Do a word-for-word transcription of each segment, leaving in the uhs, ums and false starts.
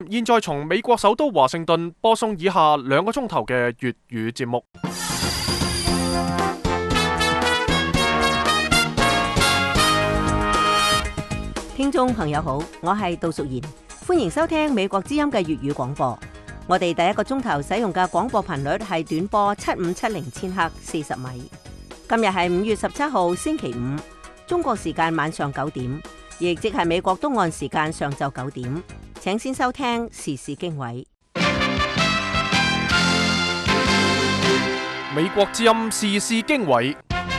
現在從美國首都華盛頓播送以下兩個鐘頭嘅粵語節目。 聽眾朋友好，我係杜淑賢，歡迎收聽美國之音嘅粵語廣播。我哋第一個鐘頭使用嘅廣播頻率係短波七五七零千赫四十米。今日係五月十七號星期五，中國時間晚上九點，亦即係美國東岸時間上晝九點。請先收聽時事經緯。 美國之音時事經緯，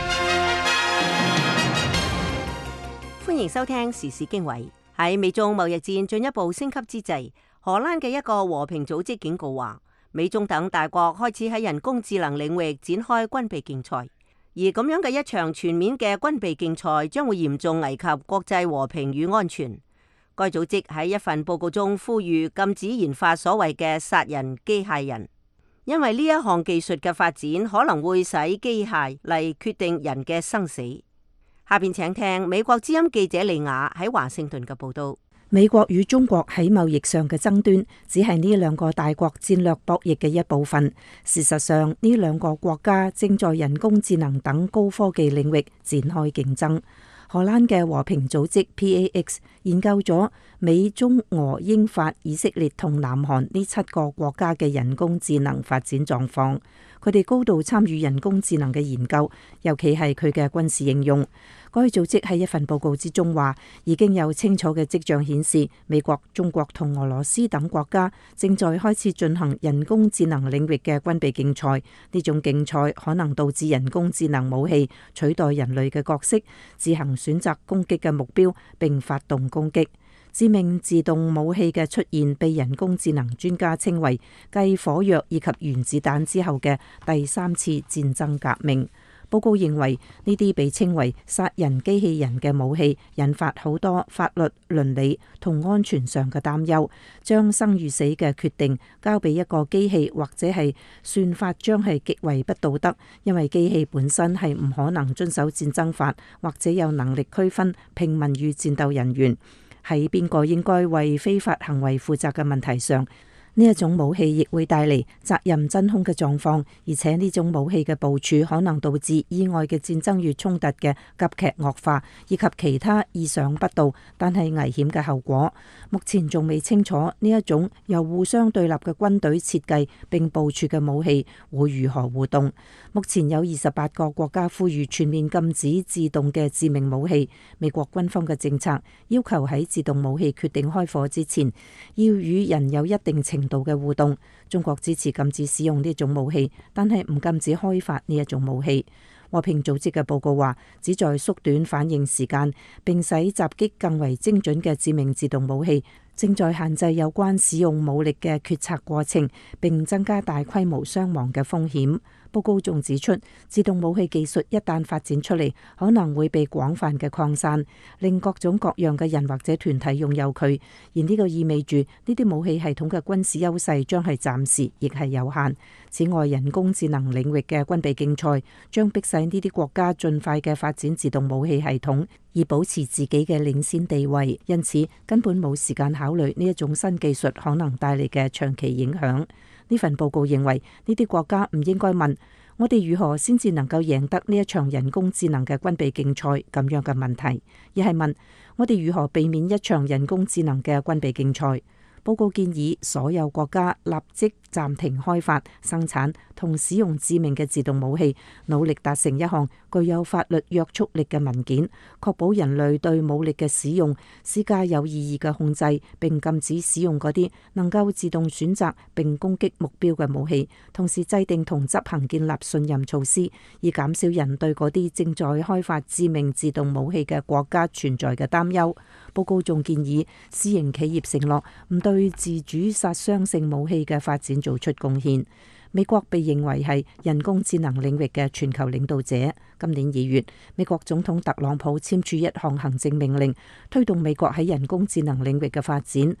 歡迎收聽時事經緯。喺美中貿易戰進一步升級之際，荷蘭嘅一個和平組織警告話，美中等大國開始喺人工智能領域展開軍備競賽，而咁樣嘅一場全面嘅軍備競賽將會嚴重危及國際和平與安全。該組織喺一份報告中呼籲禁止研發所謂嘅殺人機械人，因為呢一項技術嘅發展可能會使機械嚟決定人嘅生死。下邊請聽美國之音記者李雅喺華盛頓嘅報道。 美國與中國喺貿易上嘅爭端只係呢兩個大國戰略博弈嘅一部分。事實上，呢兩個國家正在人工智能等高科技領域展開競爭。荷蘭嘅和平組織 P A X 研究咗美、中、俄、英、法、以色列同南韓呢七個國家嘅人工智能發展狀況。佢哋高度參與人工智能嘅研究，尤其係佢嘅軍事應用。該組織喺一份報告之中話，已經有清楚嘅跡象顯示，美國、中國同俄羅斯等國家正在開始進行人工智能領域嘅軍備競賽。呢種競賽可能導致人工智能武器取代人類嘅角色，自行選擇攻擊嘅目標並發動攻擊。致命自動武器嘅出現被人工智能專家稱為繼火藥以及原子彈之後嘅第三次戰爭革命。報告認為呢啲被稱為殺人機器人嘅武器引發好多法律、倫理同安全上嘅擔憂，將生與死嘅決定交俾一個機器或者係算法將係極為不道德，因為機器本身係唔可能遵守戰爭法或者有能力區分平民與戰鬥人員。喺邊個應該為非法行為負責嘅問題上，呢一種武器亦會帶嚟責任真空嘅狀況，而且呢種武器嘅部署可能導致意外嘅戰爭與衝突嘅急劇惡化，以及其他意想不到但係危險嘅後果。目前仲未清楚呢一種由互相對立嘅軍隊設計並部署嘅武器會如何互動。目前有二十八個國家呼籲全面禁止自動嘅致命武器。美國軍方嘅政策要求喺自動武器決定開火之前，要與人有一定程度嘅互動。中國支持禁止使用呢種武器，但係唔禁止開發呢一種武器。和平組織嘅報告話，旨在縮短反應時間，並使襲擊更為精準嘅致命自動武器，正在限制有關使用武力嘅決策過程，並增加大規模傷亡嘅風險。報告仲指出，自動武器技術一旦發展出嚟，可能會被廣泛嘅擴散，令各種各樣嘅人或者團體擁有佢。而呢個意味住呢啲武器系統嘅軍事優勢將係暫時，亦係有限。此外，人工智能領域嘅軍備競賽將迫使呢啲國家盡快嘅發展自動武器系統，以保持自己嘅領先地位。因此，根本冇時間考慮呢一種新技術可能帶嚟嘅長期影響。呢份報告認為，呢啲國家唔應該問我哋如何先至能夠贏得呢一場人工智能嘅軍備競賽咁樣嘅問題，而係問我哋如何避免一場人工智能嘅軍備競賽。報告建議所有國家立即暫停開發、生產同使用致命嘅自動武器，努力達成一項具有法律約束力嘅文件，確保人類對武力嘅使用施加有意義嘅控制，並禁止使用嗰啲能夠自動選擇並攻擊目標嘅武器，同時制定同執行建立信任措施，以減少人對嗰啲正在開發致命自動武器嘅國家存在嘅擔憂。報告仲建議私營企業承諾唔對自主殺傷性武器嘅發展做出貢獻。美國被認為係人工智能領域嘅全球領導者。今年二月，美國總統特朗普簽署一項行政命令，推動美國喺人工智能領域嘅發展。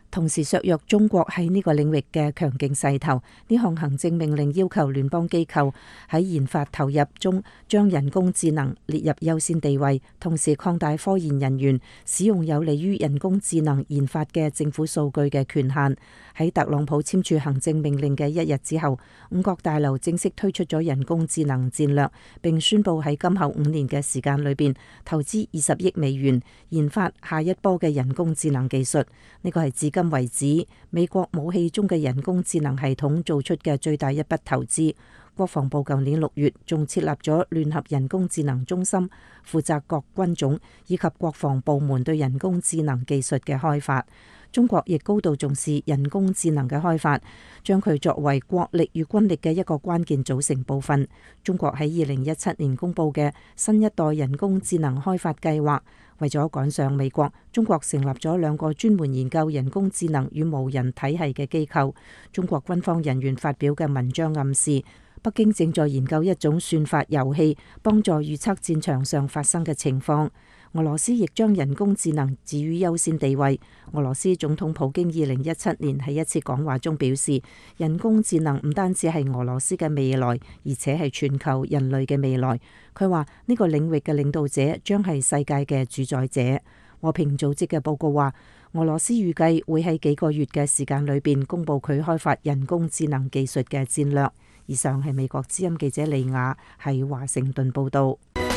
同時削弱中國喺呢個領域嘅強勁勢頭。呢項行政命令要求聯邦機構喺研發投入中將人工智能列入優先地位，同時擴大科研人員使用有利於人工智能研發嘅政府數據嘅權限。喺特朗普簽署行政命令嘅一日之後，五角大樓正式推出咗人工智能戰略，並宣布喺今後五年嘅時間裏邊投資二十億美元研發下一波嘅人工智能技術。呢個係至今為止美國武器中嘅人工智能系統做出嘅最大一筆投資。國防部舊年六月仲設立咗聯合人工智能中心，負責各軍種以及國防部門對人工智能技術嘅開發。中國亦高度重視人工智能嘅開發，將佢作為國力與軍力嘅一個關鍵組成部分。中國喺二零一七年公布嘅新一代人工智能開發計劃，為咗趕上美國，中國成立咗兩個專門研究人工智能與無人體系嘅機構。中國軍方人員發表嘅文章暗示，北京正在研究一種算法遊戲，幫助預測戰場上發生嘅情況。俄羅斯亦將人工智能置於優先地位。俄羅斯總統普京二零一七年喺一次講話中表示，人工智能唔單止係俄羅斯嘅未來，而且係全球人類嘅未來。佢話呢個領域嘅領導者將係世界嘅主宰者。和平組織嘅報告話，俄羅斯預計會喺幾個月嘅時間裏邊公布佢開發人工智能技術嘅戰略。以上係美國之音記者李雅喺華盛頓報道。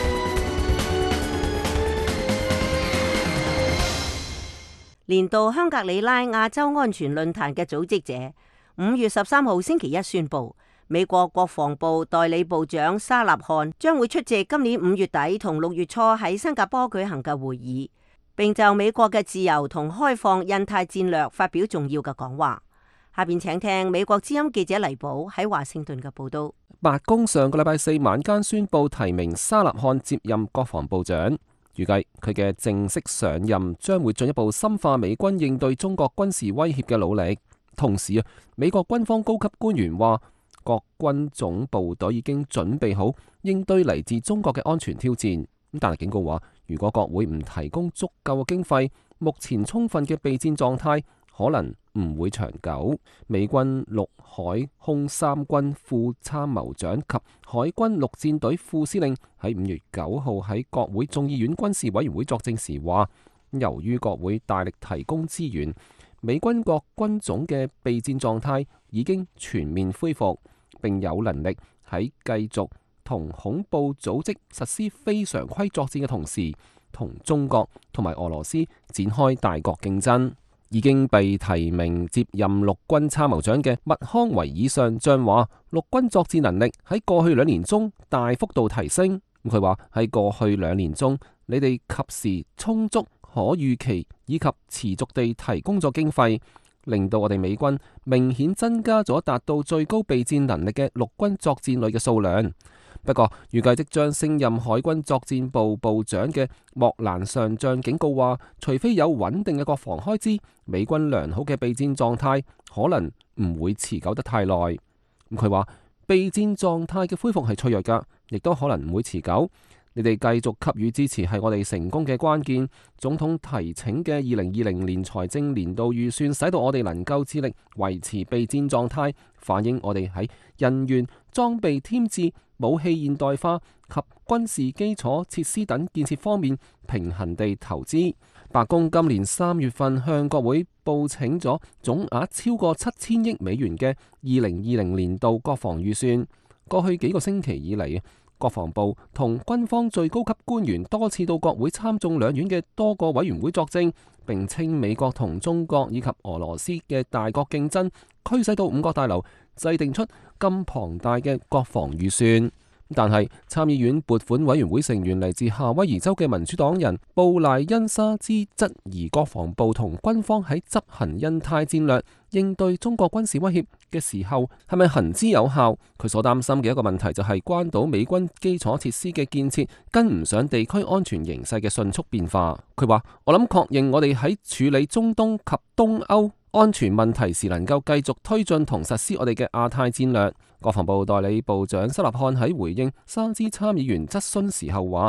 年度香格里拉亞洲安全論壇嘅組織者五月十三號星期一宣布，美國國防部代理部長沙納漢將會出席今年五月底同六月初喺新加坡舉行嘅會議，並就美國嘅自由同開放印太戰略發表重要嘅講話。下邊請聽美國之音記者黎寶喺華盛頓嘅報道。 白宮上個禮拜四晚間宣布提名沙納漢接任國防部長。預計佢嘅正式上任將會進一步深化美軍應對中國軍事威脅嘅努力。同時啊，美國軍方高級官員話，各軍總部隊已經準備好應對嚟自中國嘅安全挑戰。但係警告話，如果國會唔提供足夠嘅經費，目前充分嘅備戰狀態可能唔會長久。美軍陸海空三軍副參謀長及海軍陸戰隊副司令喺五月九號喺國會眾議院軍事委員會作證時話，由於國會大力提供資源，美軍各軍種嘅備戰狀態已經全面恢復，並有能力喺繼續同恐怖組織實施非常規作戰嘅同時，同中國同埋俄羅斯展開大國競爭。已經被提名接任陸軍參謀長嘅麥康維爾上將話，陸軍作戰能力喺過去兩年中大幅度提升。佢話喺過去兩年中，你哋及時、充足、可預期以及持續地提供咗經費，令到我哋美軍明顯增加咗達到最高備戰能力嘅陸軍作戰旅嘅數量。不過，預計即將升任海軍作戰部部長嘅莫蘭上將警告話，除非有穩定嘅國防開支，美軍良好嘅備戰狀態可能唔會持久得太耐。佢話備戰狀態嘅恢復係脆弱㗎，亦都可能唔會持久。你哋繼續給予支持係我哋成功嘅關鍵。總統提請嘅二零二零年財政年度預算，使到我哋能夠致力維持備戰狀態，反映我哋喺人員、裝備添置、武器現代化及軍事基礎設施等建設方面平衡地投資。白宮今年三月份向國會報請咗總額超過七千億美元嘅二零二零年度國防預算。過去幾個星期以嚟，國防部同軍方最高級官員多次到國會參眾兩院嘅多個委員會作證，並稱美國同中國以及俄羅斯嘅大國競爭驅使到五角大樓制定出咁龐大嘅國防預算。但係參議院撥款委員會成員嚟自夏威夷州嘅民主黨人布賴恩沙茲質疑國防部同軍方喺執行印太戰略應對中國軍事威脅嘅時候係咪行之有效？佢所擔心嘅一個問題就係關島美軍基礎設施嘅建設跟唔上地區安全形勢嘅迅速變化。佢話：我諗確認我哋喺處理中東及東歐安全問題時能夠繼續推進同實施我哋嘅亞太戰略。國防部代理部長沙納漢喺回應沙茲參議員質詢時候話：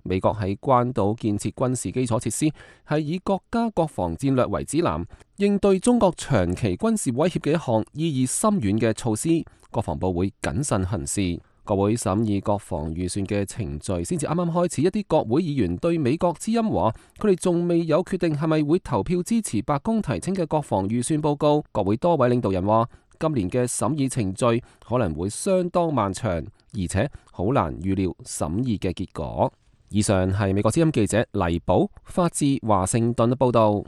美國喺關島建設軍事基礎設施，係以國家國防戰略為指南，應對中國長期軍事威脅嘅一項意義深遠嘅措施。國防部會謹慎行事。國會審議國防預算嘅程序先至啱啱開始，一啲國會議員對美國之音話，佢哋仲未有決定係咪會投票支持白宮提請嘅國防預算報告。國會多位領導人話，今年嘅審議程序可能會相當漫長，而且好難預料審議嘅結果。以上係美國之音記者黎寶發自華盛頓嘅報道。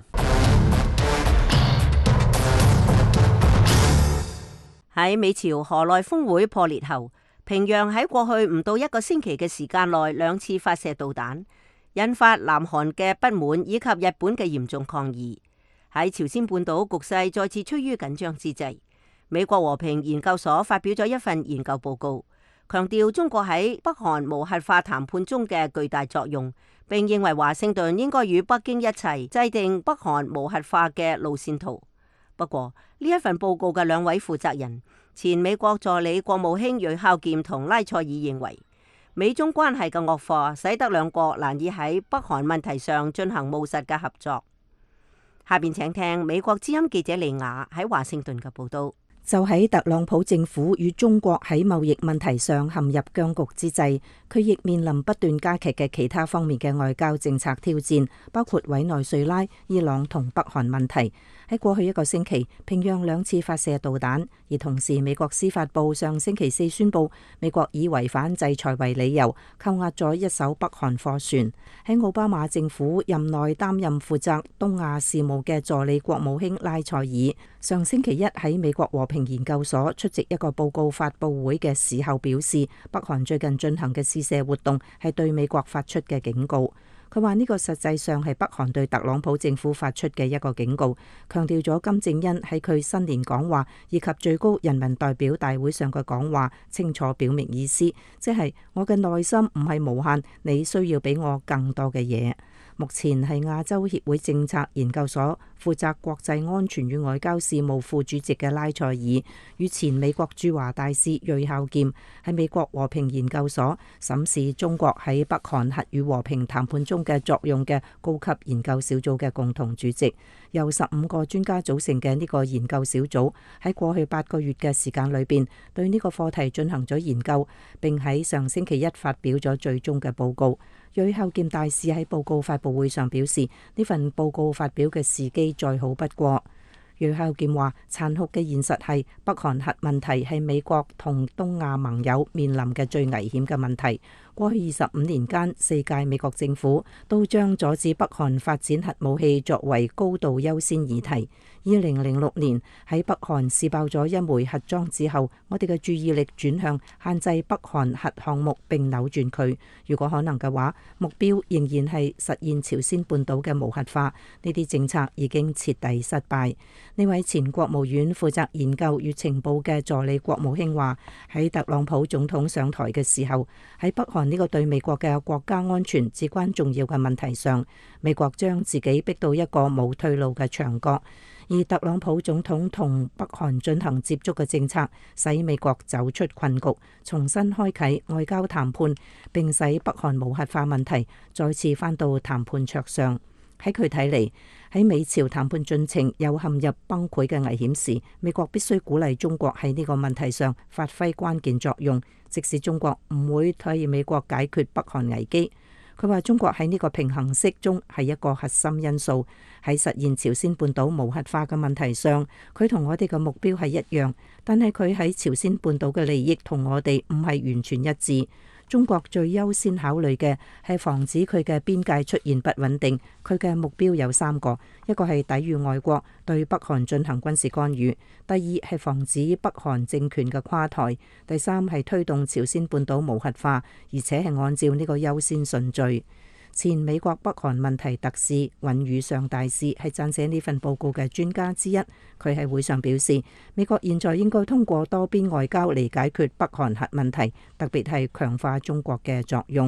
喺美朝河內峰會破裂後，平壤喺過去唔到一個星期嘅時間內兩次發射導彈，引發南韓嘅不滿以及日本嘅嚴重抗議。喺朝鮮半島局勢再次趨於緊張之際，美國和平研究所發表咗一份研究報告，強調中國喺北韓無核化談判中嘅巨大作用，並認為華盛頓應該與北京一齊制定北韓無核化嘅路線圖。不過呢一份報告嘅兩位負責人，前美國助理國務卿呂孝劍同拉塞爾認為，美中關係嘅惡化使得兩國難以喺北韓問題上進行務實嘅合作。下邊請聽美國之音記者李雅喺華盛頓嘅報道。 就喺特朗普政府與中國喺貿易問題上陷入僵局之際，佢亦面臨不斷加劇嘅其他方面嘅外交政策挑戰，包括委內瑞拉、伊朗同北韓問題。喺過去一個星期，平壤兩次發射導彈，而同時美國司法部上星期四宣布，美國以違反制裁為理由扣押咗一艘北韓貨船。喺奧巴馬政府任內擔任負責東亞事務嘅助理國務卿拉塞爾，上星期一喺美國和平研究所出席一個報告發佈會嘅時候表示，北韓最近進行嘅試射活動係對美國發出嘅警告。佢話呢個實際上係北韓對特朗普政府發出嘅一個警告，強調咗金正恩喺佢新年講話以及最高人民代表大會上嘅講話清楚表明意思，即係我嘅內心唔係無限，你需要俾我更多嘅嘢。目前係亞洲協會政策研究所負責國際安全與外交事務副主席嘅拉塞爾，與前美國駐華大使呂孝劍喺美國和平研究所審視中國喺北韓核與和平談判中嘅作用嘅高級研究小組嘅共同主席。由十五個專家組成嘅呢個研究小組喺過去八個月嘅時間裏邊，對呢個課題進行咗研究，並喺上星期一發表咗最終嘅報告。呂孝劍大使喺報告發佈會上表示，呢份報告發表嘅時機再好不過。呂孝劍話，殘酷嘅現實係北韓核問題係美國同東亞盟友面臨嘅最危險嘅問題。過去二十五年間，四屆美國政府都將阻止北韓發展核武器作為高度優先議題。二零零六年喺北韓試爆咗一枚核裝之後，我哋嘅注意力轉向限制北韓核項目並扭轉佢。如果可能嘅話，目標仍然係實現朝鮮半島嘅無核化。呢啲政策已經徹底失敗。呢位前國務院負責研究與情報嘅助理國務卿話，喺特朗普總統上台嘅時候，喺北韓呢個對美國嘅國家安全至關重要嘅問題上，美國將自己逼到一個冇退路嘅牆角。而特朗普總統同北韓進行接觸嘅政策，使美國走出困局，重新開啟外交談判，並使北韓無核化問題再次返到談判桌上。喺佢睇嚟，喺美朝談判進程有陷入崩潰嘅危險時，美國必須鼓勵中國喺呢個問題上發揮關鍵作用，即使中國唔會替美國解決北韓危機。佢話中國喺呢個平衡式中係一個核心因素，喺實現朝鮮半島無核化嘅問題上，佢同我哋嘅目標係一樣，但係佢喺朝鮮半島嘅利益同我哋唔係完全一致。中國最優先考慮嘅係防止佢嘅邊界出現不穩定。佢嘅目標有三個，一個係抵禦外國對北韓進行軍事干預，第二係防止北韓政權嘅垮台，第三係推動朝鮮半島無核化，而且係按照呢個優先順序。前美國北韓問題特使尹宇尚大使係撰寫呢份報告嘅專家之一。佢喺會上表示，美國現在應該通過多邊外交嚟解決北韓核問題，特別係強化中國嘅作用。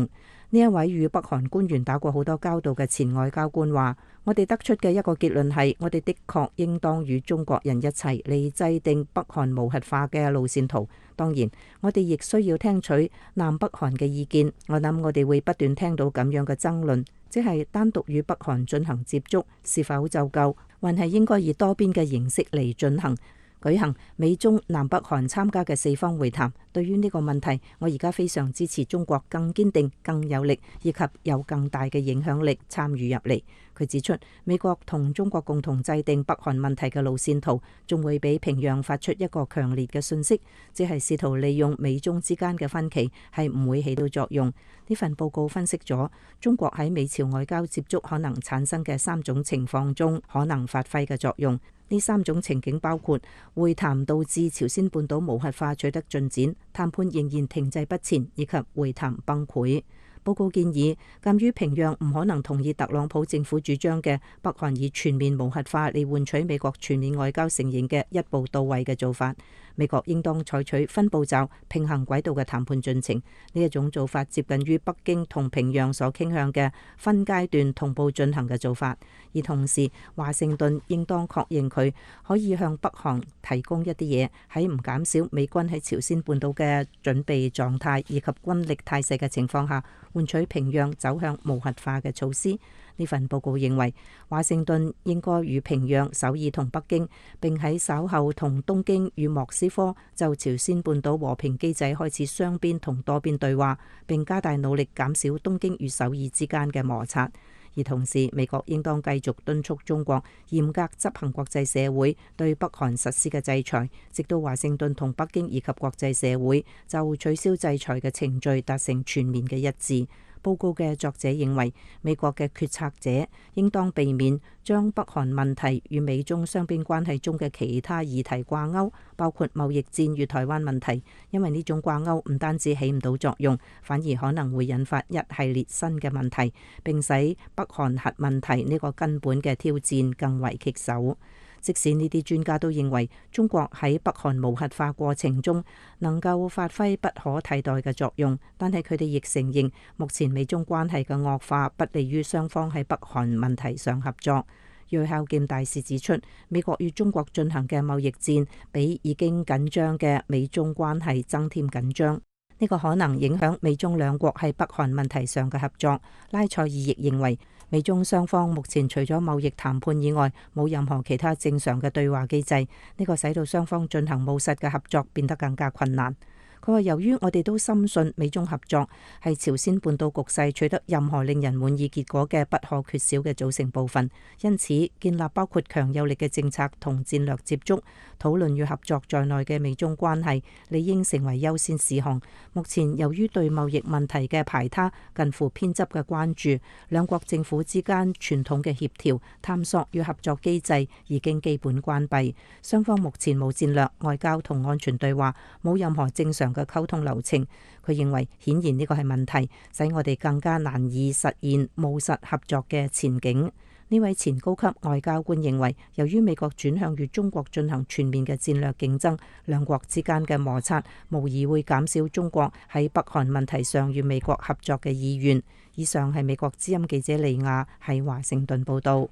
呢一位與北韓官員打過好多交道嘅前外交官話：我哋得出嘅一個結論係，我哋的確應當與中國人一齊嚟制定北韓無核化嘅路線圖。當然，我哋亦需要聽取南北韓嘅意見。我諗我哋會不斷聽到咁樣嘅爭論，即係單獨與北韓進行接觸是否就夠，還係應該以多邊嘅形式嚟進行。舉行美中南北韓參加嘅四方會談。對於呢個問題，我而家非常支持中國更堅定、更有力以及有更大嘅影響力參與入嚟。佢指出，美國同中國共同制定北韓問題嘅路線圖，仲會俾平壤發出一個強烈嘅訊息，只係試圖利用美中之間嘅分歧，係唔會起到作用。呢份報告分析咗中國喺美朝外交接觸可能產生嘅三種情況中可能發揮嘅作用。呢三種情景包括會談導致朝鮮半島無核化取得進展，談判仍然停滯不前，以及會談崩潰。報告建議，鑑於平壤唔可能同意特朗普政府主張嘅北韓以全面無核化嚟換取美國全面外交承認嘅一步到位嘅做法，美國應當採取分步驟、平衡軌道嘅談判進程。呢一種做法接近於北京同平壤所傾向嘅分階段同步進行嘅做法，而同時華盛頓應當確認佢可以向北韓提供一啲嘢，喺唔減少美軍喺朝鮮半島嘅準備狀態以及軍力態勢嘅情況下，換取平壤走向無核化嘅措施。呢份報告認為，華盛頓應該與平壤、首爾同北京，並喺稍後同東京與莫斯科就朝鮮半島和平機制開始雙邊同多邊對話，並加大努力減少東京與首爾之間嘅摩擦。而同時，美國應當繼續敦促中國嚴格執行國際社會對北韓實施嘅制裁，直到華盛頓同北京以及國際社會就取消制裁嘅程序達成全面嘅一致。報告嘅作者認為，美國嘅決策者應當避免將北韓問題與美中雙邊關係中嘅其他議題掛鈎，包括貿易戰與台灣問題，因為呢種掛鈎唔單止起唔到作用，反而可能會引發一系列新嘅問題，並使北韓核問題呢個根本嘅挑戰更為棘手。即使呢啲專家都認為中國喺北韓無核化過程中能夠發揮不可替代嘅作用，但係佢哋亦承認目前美中關係嘅惡化不利於雙方喺北韓問題上合作。銳孝儉大使指出，美國與中國進行嘅貿易戰比已經緊張嘅美中關係增添緊張。呢個可能影響美中兩國喺北韓問題上嘅合作。拉塞爾亦認為，美中雙方目前除咗貿易談判以外，冇任何其他正常嘅對話機制，呢個使到雙方進行務實嘅合作變得更加困難。佢話，由於我哋都深信美中合作係朝鮮半島局勢取得任何令人滿意結果嘅不可缺少嘅組成部分，因此建立包括強有力嘅政策同戰略接觸、討論與合作在內嘅美中關係，理應成為優先事項。目前由於對貿易問題嘅排他、近乎偏執嘅關注，兩國政府之間傳統嘅協調、探索與合作機制已經基本關閉。雙方目前冇戰略、外交同安全對話，冇任何正常嘅溝通流程。佢認為顯然呢個係問題，使我哋更加難以實現務實合作嘅前景。呢位前高級外交官認為，由於美國轉向與中國進行全面嘅戰略競爭，兩國之間嘅摩擦無疑會減少中國喺北韓問題上與美國合作嘅意願。以上係美國之音記者利亞喺華盛頓報道。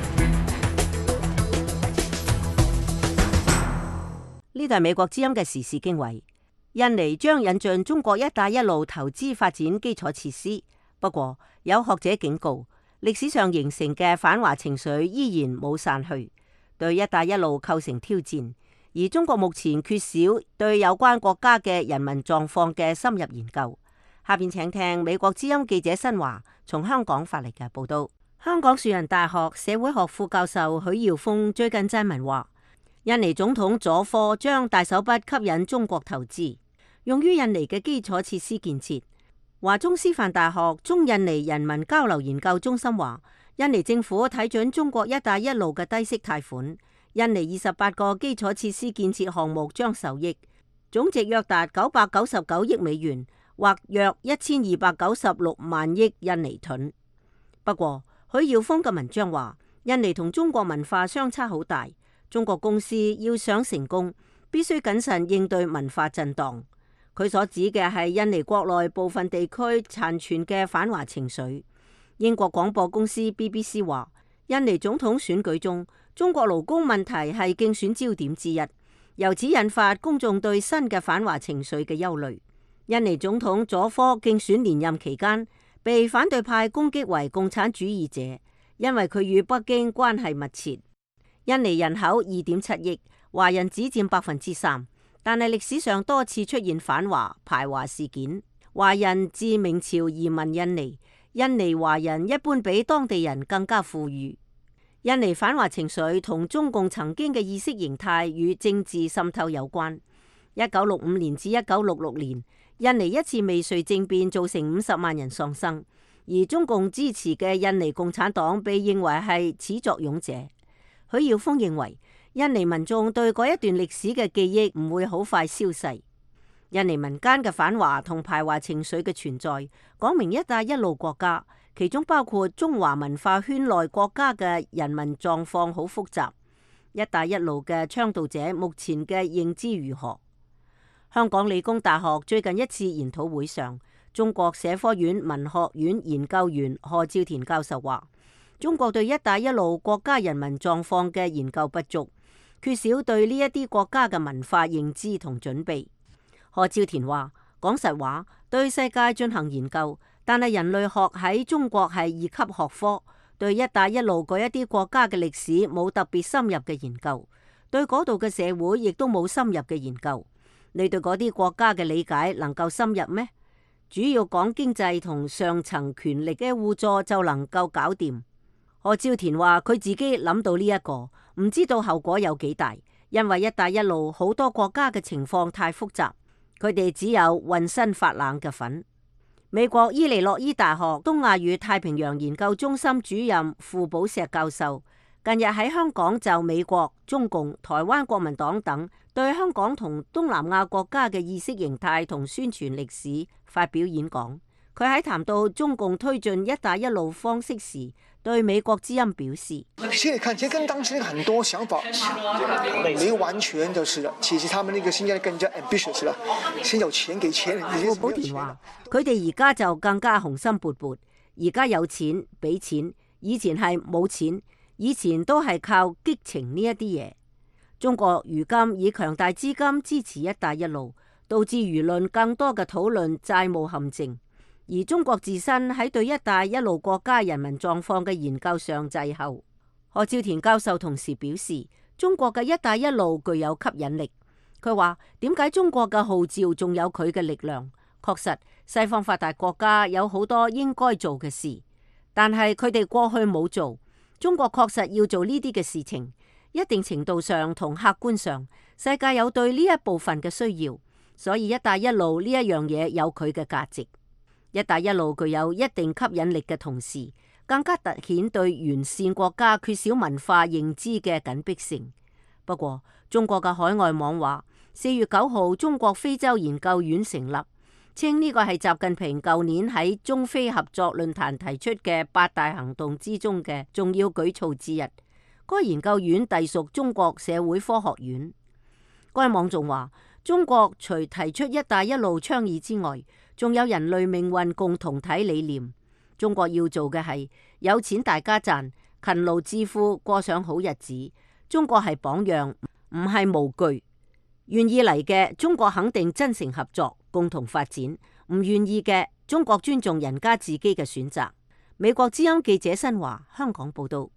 呢度係美國之音嘅時事經緯。印尼將引進中國一帶一路投資發展基礎設施，不過有學者警告，歷史上形成嘅反華情緒依然冇散去，對一帶一路構成挑戰。而中國目前缺少對有關國家嘅人民狀況嘅深入研究。下邊請聽美國之音記者新華從香港發嚟嘅報道。香港樹仁大學社會學副教授許耀峰最近撰文話，印尼總統佐科將大手筆吸引中國投資，用於印尼嘅基礎設施建設。華中師範大學中印尼人民交流研究中心話，印尼政府睇準中國一帶一路嘅低息貸款，印尼二十八個基礎設施建設項目將受益，總值約達九百九十九億美元，或約一千二百九十六萬億印尼盾。不過，許耀峰嘅文章話，印尼同中國文化相差好大。中國公司要想成功，必須謹慎應對文化震盪。 佢所指嘅係印尼國內部分地區殘存嘅反華情緒。英國廣播公司 B B C 話，印尼總統選舉中，中國勞工問題係競選焦點之一，由此引發公眾對新嘅反華情緒嘅憂慮。印尼總統佐科競選連任期間，被反對派攻擊為共產主義者，因為佢與北京關係密切。印尼人口二點七億，華人只佔百分之三，但係歷史上多次出現反華排華事件。華人自明朝移民印尼，印尼華人一般比當地人更加富裕。印尼反華情緒同中共曾經嘅意識形態與政治滲透有關。一九六五年至一九六六年，印尼一次未遂政變造成五十萬人喪生，而中共支持嘅印尼共產黨被認為係始作俑者。許耀峰認為，印尼民眾對嗰一段歷史嘅記憶唔會好快消逝。印尼民間嘅反華同排華情緒嘅存在，講明一帶一路國家，其中包括中華文化圈內國家嘅人民狀況好複雜。一帶一路嘅倡導者目前嘅認知如何？香港理工大學最近一次研討會上，中國社科院文學院研究員賀照田教授話，中國對一帶一路國家人民狀況嘅研究不足，缺少對呢一啲國家嘅文化認知同準備。賀照田話，講實話，對世界進行研究，但係人類學喺中國係二級學科，對一帶一路嗰一啲國家嘅歷史冇特別深入嘅研究，對嗰度嘅社會亦都冇深入嘅研究。你對嗰啲國家嘅理解能夠深入咩？主要講經濟同上層權力嘅互助就能夠搞掂。賀照田話佢自己諗到呢一個，唔知道後果有幾大，因為一帶一路好多國家嘅情況太複雜，佢哋只有渾身發冷嘅份。美國伊利諾伊大學東亞與太平洋研究中心主任傅寶石教授近日喺香港就美國、中共、台灣國民黨等對香港同東南亞國家嘅意識形態同宣傳歷史發表演講。佢喺談到中共推進一帶一路方式時，對美國之音表示： 現在看，其實跟當時很多想法沒完全就是了。其實他們那個現在更加 ambitious 了，先有錢給錢。 傅寶田話：佢哋而家就更加雄心勃勃，而家有錢俾錢，以前係冇錢。以前都係靠激情呢一啲嘢。中國如今以強大資金支持一帶一路，導致輿論更多嘅討論債務陷阱。而中國自身喺對一帶一路國家人民狀況嘅研究上滯後。賀照田教授同時表示，中國嘅一帶一路具有吸引力。佢話：點解中國嘅號召仲有佢嘅力量？確實，西方發達國家有好多應該做嘅事，但係佢哋過去冇做。中國確實要做呢啲嘅事情，一定程度上同客觀上，世界有對呢一部分嘅需要，所以一帶一路呢一樣嘢有佢嘅價值。一帶一路具有一定吸引力嘅同時，更加凸顯對完善國家缺少文化認知嘅緊迫性。不過，中國嘅海外網話，四月九號中國非洲研究院成立，稱呢個係習近平舊年喺中非合作論壇提出嘅八大行動之中嘅重要舉措之一。該研究院隸屬中國社會科學院。該網仲話，中國除提出一帶一路倡議之外，仲有人類命運共同體理念。中國要做嘅係有錢大家賺，勤勞致富，過上好日子。中國係榜樣，唔係模具。願意嚟嘅，中國肯定真誠合作，共同發展；唔願意嘅，中國尊重人家自己嘅選擇。美國之音記者新華香港報道。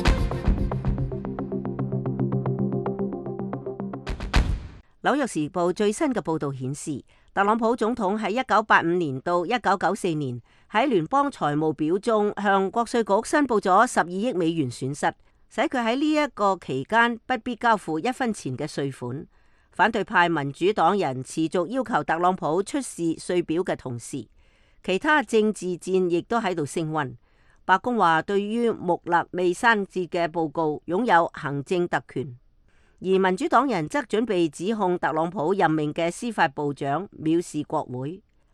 紐約時報最新嘅報道顯示，特朗普總統喺一九八五年到一九九四年喺聯邦財務表中向國稅局申報咗十二億美元損失，使佢喺呢一個期間不必交付一分錢嘅稅款。反對派民主黨人持續要求特朗普出示稅表嘅同時，其他政治戰亦都喺度升溫。白宮話對於穆勒未刪節嘅報告擁有行政特權，而民主黨人則準備指控特朗普任命嘅司法部長藐視國會。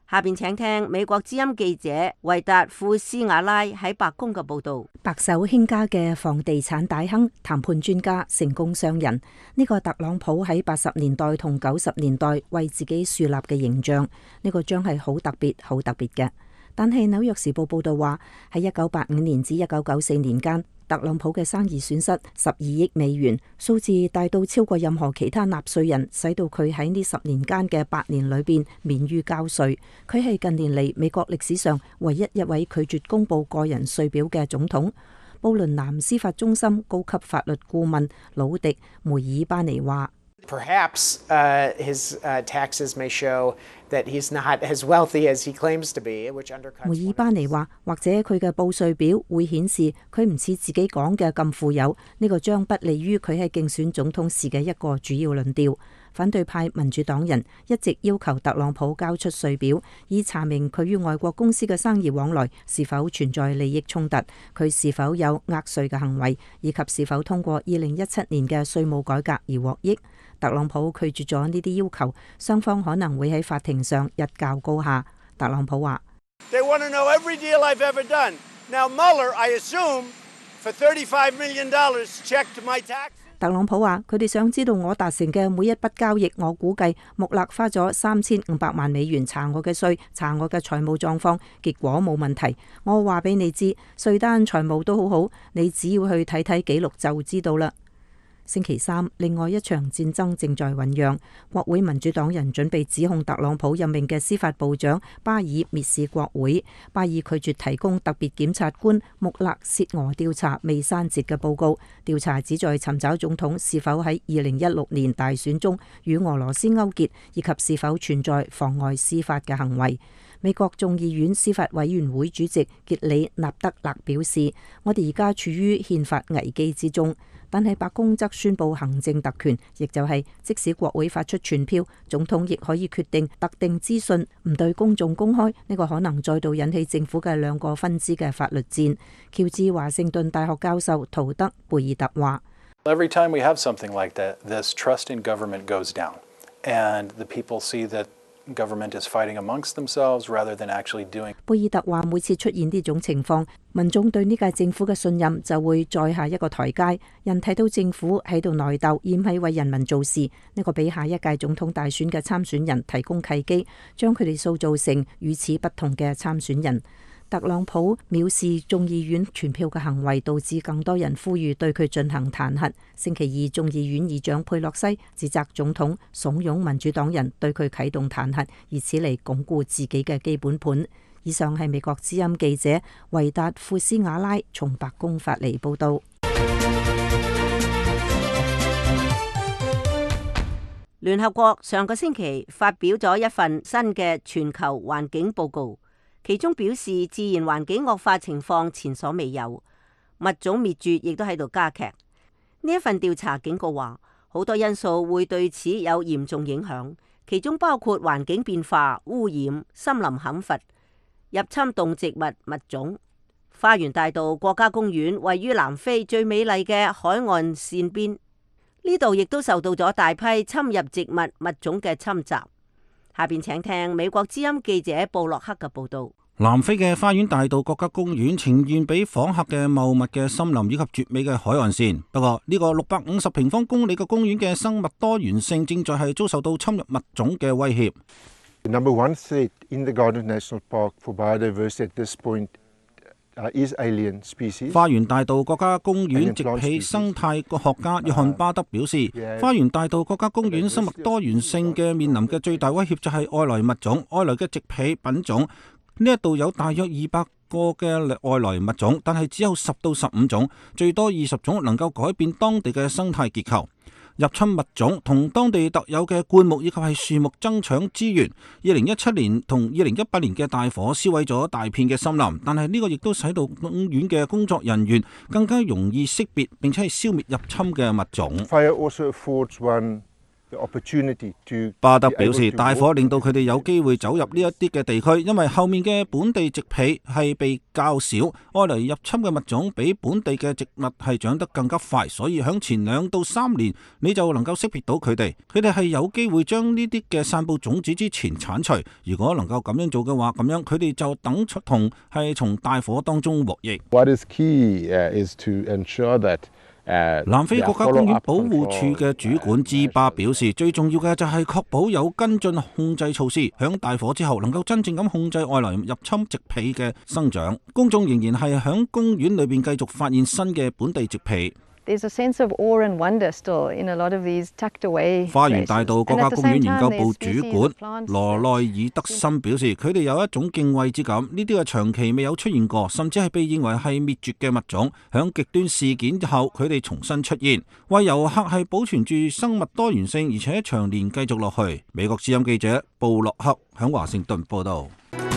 下邊請聽美國之音記者維達富斯瓦拉喺白宮嘅報道。 白手興家嘅房地產大亨、談判專家、成功商人，呢個特朗普喺八十年代同九十年代為自己樹立嘅形象，呢個將係好特別、好特別嘅。但係紐約時報報道話，喺一九八五年至一九九四年間，特朗普嘅生意損失十二億美元，數字大到超過任何其他納稅人，使到佢喺呢十年間嘅八年裏邊免於交稅。佢係近年嚟美國歷史上唯一一位拒絕公布個人稅表嘅總統。布倫南司法中心高級法律顧問魯迪梅爾巴尼話 ：Perhaps uh, his uh, taxes may show that he's not as wealthy as he claims to be, which undercuts. 梅爾巴尼話，或者佢嘅報稅表會顯示佢唔似自己講嘅咁富有，呢個將不利於佢喺競選總統時嘅一個主要論調。反對派民主黨人一直要求特朗普交出稅表，以查明佢與外國公司嘅生意往來是否存在利益衝突，佢是否有呃稅嘅行為，以及是否通過二零一七年嘅稅務改革而獲益。特朗普拒絕咗呢啲要求，雙方可能會喺法庭上一較高下。特朗普話 ：They want to know every deal I've ever done. Now Mueller, I assume, for thirty-five million dollars checked my tax. 特朗普話：佢哋想知道我達成嘅每一筆交易，我估計穆勒花咗三千五百萬美元查我嘅稅，查我嘅財務狀況，結果冇問題。我話俾你知，稅單財務都好好，你只要去睇睇記錄就知道啦。星期三，另外一場戰爭正在醞釀。國會民主黨人準備指控特朗普任命嘅司法部長巴爾蔑視國會。巴爾拒絕提供特別檢察官穆勒涉俄調查未刪節嘅報告。調查旨在尋找總統是否喺二零一六年大選中與俄羅斯勾結，以及是否存在妨礙司法嘅行為。美國眾議院司法委員會主席傑里納德勒表示：我哋而家處於憲法危機之中。但係白宮則宣布行政特權，亦就係即使國會發出全票，總統亦可以決定特定資訊唔對公眾公開。呢個可能再度引起政府嘅兩個分支嘅法律戰。喬治華盛頓大學教授陶德貝爾特話 ：Every time we have something like that, this trust in government goes down, and the people see that government is fighting amongst themselves rather than actually doing. 貝爾特話：每次出現呢種情況，民眾對呢屆政府嘅信任就會再下一個台階。人睇到政府喺度內鬥，而唔係為人民做事，呢個俾下一屆總統大選嘅參選人提供契機，將佢哋塑造成與此不同嘅參選人。特朗普藐視眾議院全票嘅行為，導致更多人呼籲對佢進行彈劾。星期二，眾議院議長佩洛西指責總統慫恿民主黨人對佢啟動彈劾，以此嚟鞏固自己嘅基本盤。以上係美國之音記者維達富斯瓦拉從白宮發嚟報道。 聯合國上個星期發表咗一份新嘅全球環境報告。其中表示，自然環境惡化情況前所未有，物種滅絕亦都喺度加劇。呢一份調查警告話，好多因素會對此有嚴重影響，其中包括環境變化、污染、森林砍伐、入侵動植物物種。花園大道國家公園位於南非最美麗嘅海岸線邊，呢度亦都受到咗大批侵入植物物種嘅侵襲。下邊請聽美國之音記者布洛克嘅報道。 南非嘅花園大道國家公園呈現俾訪客嘅茂密嘅森林以及絕美嘅海岸線。不過呢個六百五十平方公里嘅公園嘅生物多元性正在係遭受到侵入物種嘅威脅。 Number one threat in the Garden National Park for biodiversity at this point is alien species. 花園大道國家公園植被生態學家約翰巴德表示，花園大道國家公園生物多元性嘅面臨嘅最大威脅就係外來物種，外來嘅植被品種。呢一度有大約二百個嘅外來物種，但係只有十到十五種，最多二十種能夠改變當地嘅生態結構。入侵物種同當地特有嘅灌木以及係樹木爭搶資源。二零一七年同二零一八年嘅大火燒毀咗大片嘅森林，但係呢個亦都使到公園嘅工作人員更加容易識別並且係消滅入侵嘅物種。 Fire also affords one 巴德表示，大火令到佢哋有機會走入呢一啲嘅地區，因為後面嘅本地植被係被較少，外來入侵嘅物種比本地嘅植物係長得更加快，所以響前兩到三年你就能夠識別到佢哋。佢哋係有機會將呢啲嘅散布種子之前剷除。如果能夠咁樣做嘅話，咁樣佢哋就等同係從大火當中獲益。 What is key is to ensure that 南非國家公園保護處嘅主管芝巴表示，最重要嘅就係確保有跟進控制措施，響大火之後能夠真正咁控制外來入侵植被嘅生長。公眾仍然係響公園裏邊繼續發現新嘅本地植被。 There's a sense of awe and wonder still in a lot of these tucked away places. 花園大道國家公園研究部主管羅內爾德森表示，佢哋有一種敬畏之感，呢啲係長期未有出現過，甚至係被認為係滅絕嘅物種，響極端事件後佢哋重新出現，為遊客係保存住生物多元性，而且長年繼續落去。美國之音記者布洛克響華盛頓報道。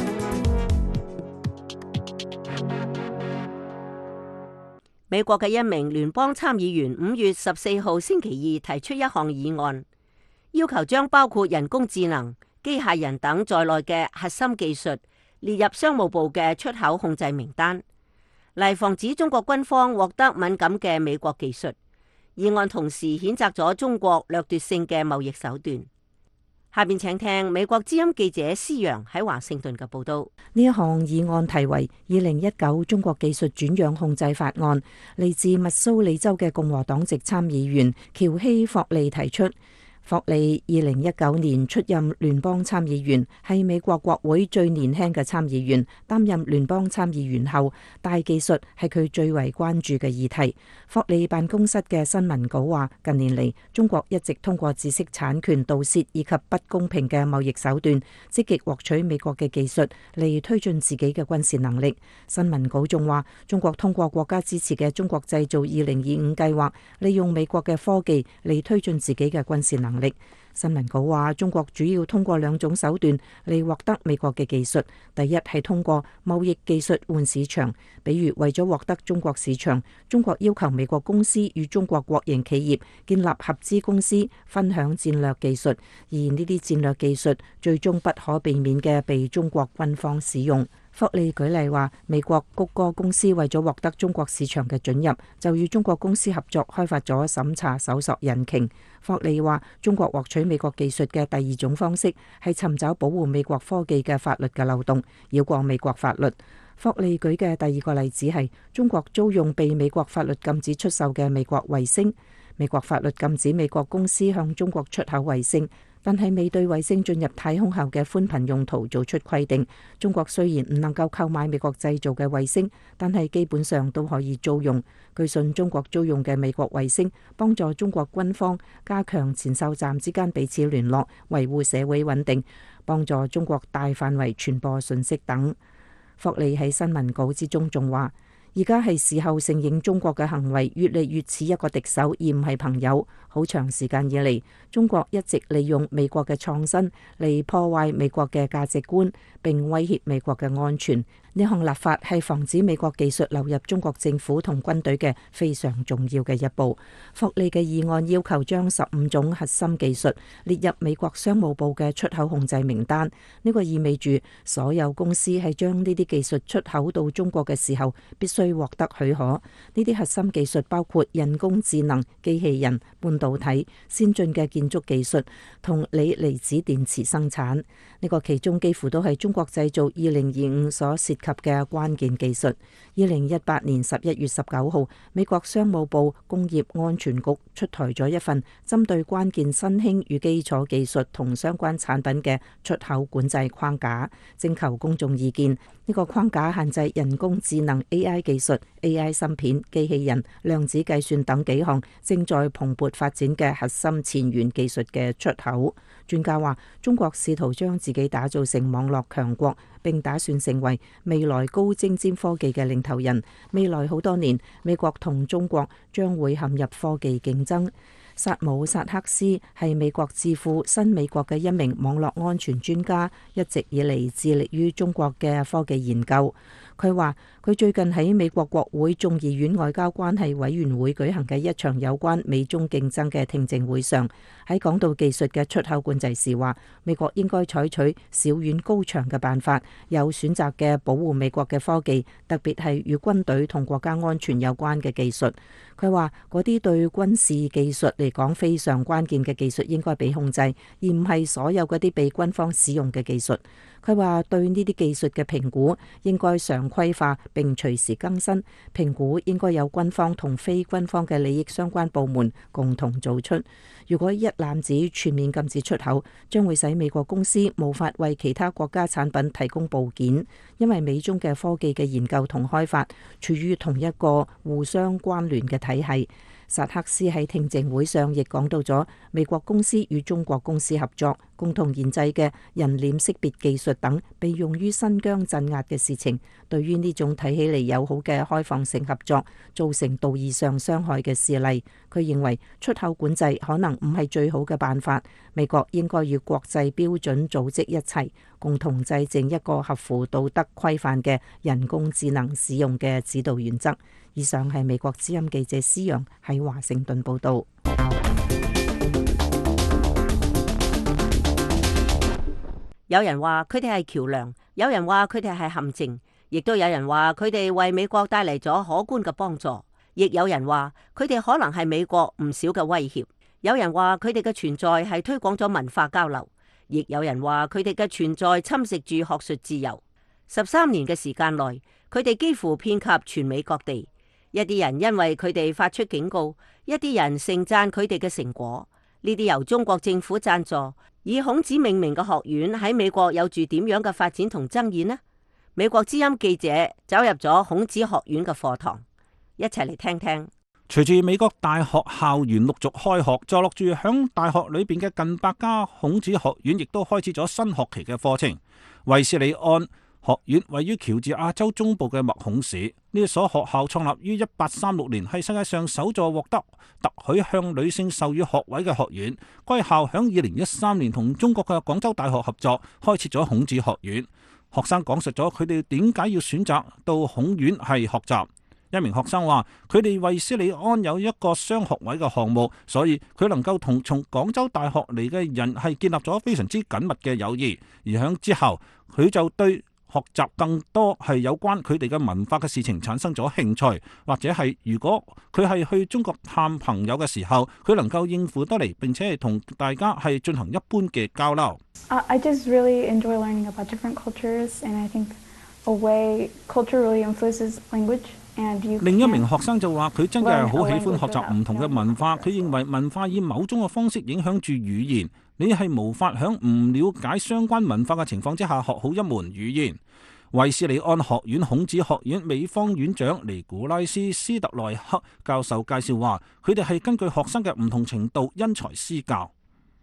美國嘅一名聯邦參議員五月十四號星期二提出一項議案，要求將包括人工智能、機械人等在內嘅核心技術列入商務部嘅出口控制名單，嚟防止中國軍方獲得敏感嘅美國技術。議案同時譴責咗中國掠奪性嘅貿易手段。下邊請聽美國之音記者施陽喺華盛頓嘅報道。 呢一項議案題為《二零一九中國技術轉讓控制法案》，嚟自密蘇里州嘅共和黨籍參議員喬希霍利提出。霍利二零一九年出任聯邦參議員，係美國國會最年輕嘅參議員。擔任聯邦參議員後，大技術係佢最為關注嘅議題。霍利辦公室嘅新聞稿話，近年嚟中國一直通過知識產權盜竊以及不公平嘅貿易手段，積極獲取美國嘅技術嚟推進自己嘅軍事能力。新聞稿仲話，中國通過國家支持嘅中國製造二零二五計劃，利用美國嘅科技嚟推進自己嘅軍事能力。新聞稿話，中國主要通過兩種手段嚟獲得美國嘅技術。第一係通過貿易技術換市場，比如為咗獲得中國市場，中國要求美國公司與中國國營企業建立合資公司，分享戰略技術，而呢啲戰略技術最終不可避免嘅被中國軍方使用。霍利舉例話，美國谷歌公司為咗獲得中國市場嘅准入，就與中國公司合作開發咗審查搜索引擎。霍利話，中國獲取美國技術嘅第二種方式係尋找保護美國科技嘅法律嘅漏洞，繞過美國法律。霍利舉嘅第二個例子係中國租用被美國法律禁止出售嘅美國衛星。美國法律禁止美國公司向中國出口衛星，但係未對衛星進入太空後嘅寬頻用途做出規定。中國雖然唔能夠購買美國製造嘅衛星，但係基本上都可以租用。據信中國租用嘅美國衛星幫助中國軍方加強前哨站之間彼此聯絡，維護社會穩定，幫助中國大範圍傳播信息等。霍利喺新聞稿之中仲話，而家係時候承認中國嘅行為越嚟越似一個敵手，而唔係朋友。好長時間以嚟，中國一直利用美國嘅創新嚟破壞美國嘅價值觀，並威脅美國嘅安全。呢項立法係防止美國技術流入中國政府同軍隊嘅非常重要嘅一步。霍利嘅議案要求將十五種核心技術列入美國商務部嘅出口控制名單。呢個意味住所有公司係將呢啲技術出口到中國嘅時候，必須獲得許可。呢啲核心技術包括人工智能、機器人、半導體、先進嘅建築技術同鋰離子電池生產。呢個其中幾乎都係中國製造二零二五所涉及嘅關鍵技術。二零一八年十一月十九號，美國商務部工業安全局出台咗一份針對關鍵新興與基礎技術同相關產品嘅出口管制框架，徵求公眾意見。呢個框架限制人工智能 A I 技術、A I 芯片、機器人、量子計算等幾項正在蓬勃發展嘅核心前沿技術嘅出口。專家話，中國試圖將自己打造成網絡強國，並打算成為未來高精尖科技嘅領頭人。未來好多年，美國同中國將會陷入科技競爭。薩姆薩克斯係美國智庫新美國嘅一名網絡安全專家，一直以嚟致力於中國嘅科技研究。佢話佢佢最近喺美國國會眾議院外交關係委員會舉行嘅一場有關美中競爭嘅聽證會上，喺講到技術嘅出口管制時話，美國應該採取小院高牆嘅辦法，有選擇嘅保護美國嘅科技，特別係與軍隊同國家安全有關嘅技術。佢話嗰啲對軍事技術嚟講非常關鍵嘅技術應該被控制，而唔係所有嗰啲被軍方使用嘅技術。佢話對呢啲技術嘅評估應該常規化並隨時更新，評估應該有軍方同非軍方嘅利益相關部門共同做出。如果一攬子全面禁止出口，將會使美國公司無法為其他國家產品提供部件，因為美中嘅科技嘅研究同開發處於同一個互相關聯嘅體系。薩克斯喺聽證會上亦講到咗美國公司與中國公司合作，共同研製嘅人臉識別技術等被用於新疆鎮壓嘅事情，對於呢種睇起嚟友好嘅開放性合作造成道義上傷害嘅事例，佢認為出口管制可能唔係最好嘅辦法。美國應該與國際標準組織一齊，共同制定一個合乎道德規範嘅人工智能使用嘅指導原則。以上係美國之音記者施陽喺華盛頓報道。 有人話佢哋係橋樑，有人話佢哋係陷阱，亦都有人話佢哋為美國帶嚟咗可觀嘅幫助，亦有人話佢哋可能係美國唔少嘅威脅。有人話佢哋嘅存在係推廣咗文化交流，亦有人話佢哋嘅存在侵蝕住學術自由。十三年嘅時間內，佢哋幾乎遍及全美各地。一啲人因為佢哋發出警告，一啲人盛讚佢哋嘅成果。呢啲由中國政府贊助，以孔子命名嘅學院喺美國有住點樣嘅發展同爭議呢？美國之音記者走入咗孔子學院嘅課堂，一齊嚟聽聽。 隨住美國大學校園陸續開學，坐落住響大學裏邊嘅近百家孔子學院亦都開始咗新學期嘅課程。衛斯理安學院位於喬治亞州中部嘅麥孔市，呢一所學校創立於一八三六年，係世界上首座獲得特許向女性授予學位嘅學院。該校響二零一三年同中國嘅廣州大學合作，開設咗孔子學院。學生講述咗佢哋點解要選擇到孔院係學習。一名學生話：佢哋衛斯理安有一個雙學位嘅項目，所以佢能夠同從廣州大學嚟嘅人係建立咗非常之緊密嘅友誼。而響之後，佢就對學習更多係有關佢哋嘅文化嘅事情產生咗興趣，或者係如果佢係去中國探朋友嘅時候，佢能夠應付得嚟，並且係同大家係進行一般嘅交流。 Uh, I just really enjoy learning about different cultures, and I think a way culture really influences language. 另一名學生就話：佢真嘅係好喜歡學習唔同嘅文化，佢認為文化以某種嘅方式影響住語言，你係無法響唔了解相關文化嘅情況之下學好一門語言。衛斯理安學院孔子學院美方院長尼古拉斯斯特萊克教授介紹話：佢哋係根據學生嘅唔同程度因材施教。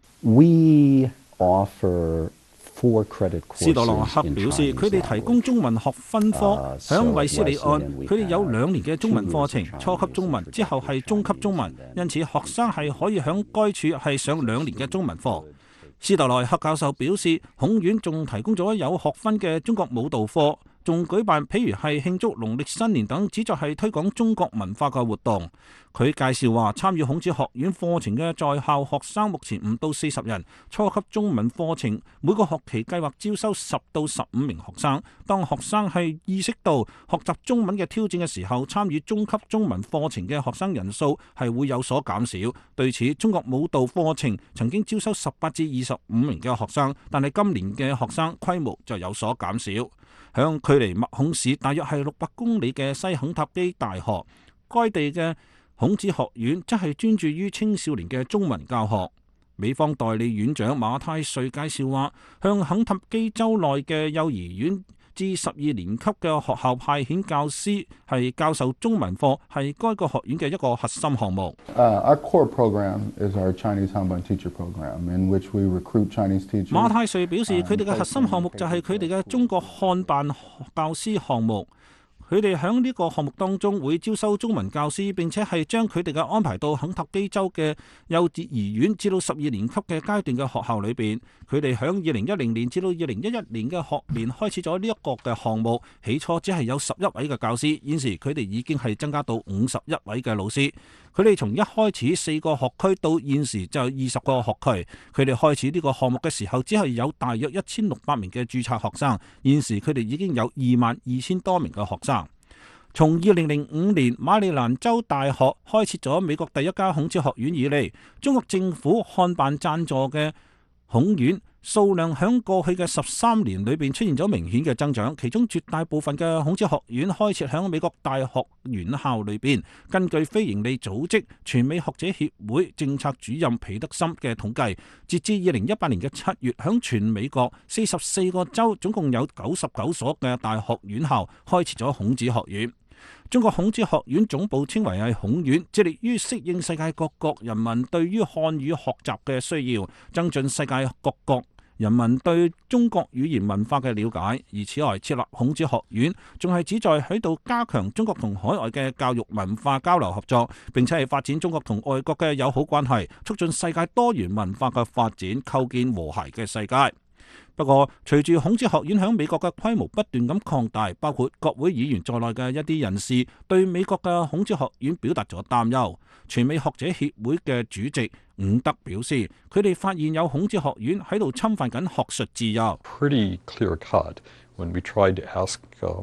We offer 斯特洛克表示，佢哋提供中文學分科，響衛斯理安，佢哋有兩年嘅中文課程，初級中文之後係中級中文，因此學生係可以響該處係上兩年嘅中文課。斯特萊克教授表示，孔院仲提供咗有學分嘅中國舞蹈課，仲舉辦譬如係慶祝農曆新年等，旨在係推廣中國文化嘅活動。佢介紹話，參與孔子學院課程嘅在校學生目前唔到四十人。初級中文課程每個學期計劃招收十到十五名學生。當學生係意識到學習中文嘅挑戰嘅時候，參與中級中文課程嘅學生人數係會有所減少。對此，中國舞蹈課程曾經招收十八至二十五名嘅學生，但係今年嘅學生規模就有所減少。響距離麥孔市大約係六百公里嘅西肯塔基大學，該地嘅孔子學院則係專注於青少年嘅中文教學。美方代理院長馬泰瑞介紹話，向肯塔基州內嘅幼兒園至十二年級嘅學校派遣教師係教授中文課，係該個學院嘅一個核心項目。 Uh, our core program is our Chinese Hanban teacher program, in which we recruit Chinese teachers. 馬泰瑞表示，佢哋嘅核心項目就係佢哋嘅中國漢辦教師項目。 佢哋喺呢個項目當中會招收中文教師，並且係將佢哋嘅安排到肯塔基州嘅幼稚園至到十二年級嘅階段嘅學校裏邊。佢哋喺二零一零年至到二零一一年嘅學年開始咗呢一個嘅項目，起初只係有十一位嘅教師，現時佢哋已經係增加到五十一位嘅老師。佢哋從一開始四個學區到現時就有二十個學區。佢哋開始呢個項目嘅時候，只係有大約一千六百名嘅註冊學生，現時佢哋已經有二萬二千多名嘅學生。從二零零五年馬里蘭州大學開設咗美國第一家孔子學院以嚟，中國政府漢辦贊助嘅孔院數量響過去嘅十三年裏邊出現咗明顯嘅增長，其中絕大部分嘅孔子學院開設響美國大學院校裏邊。根據非營利組織全美學者協會政策主任彼得森嘅統計，截至二零一八年嘅七月，響全美國四十四個州總共有九十九所嘅大學院校開設咗孔子學院。中國孔子學院總部稱為係孔院，致力於適應世界各國人民對於漢語學習嘅需要，增進世界各國人民對中國語言文化嘅了解。而此外，設立孔子學院仲係旨在喺度加強中國同海外嘅教育文化交流合作，並且係發展中國同外國嘅友好關係，促進世界多元文化嘅發展，構建和諧嘅世界。不過，隨住孔子學院喺美國嘅規模不斷咁擴大，包括國會議員在內嘅一啲人士對美國嘅孔子學院表達咗擔憂。全美學者協會嘅主席伍德表示，佢哋發現有孔子學院喺度侵犯緊學術自由。 Pretty clear cut when we tried to ask, uh,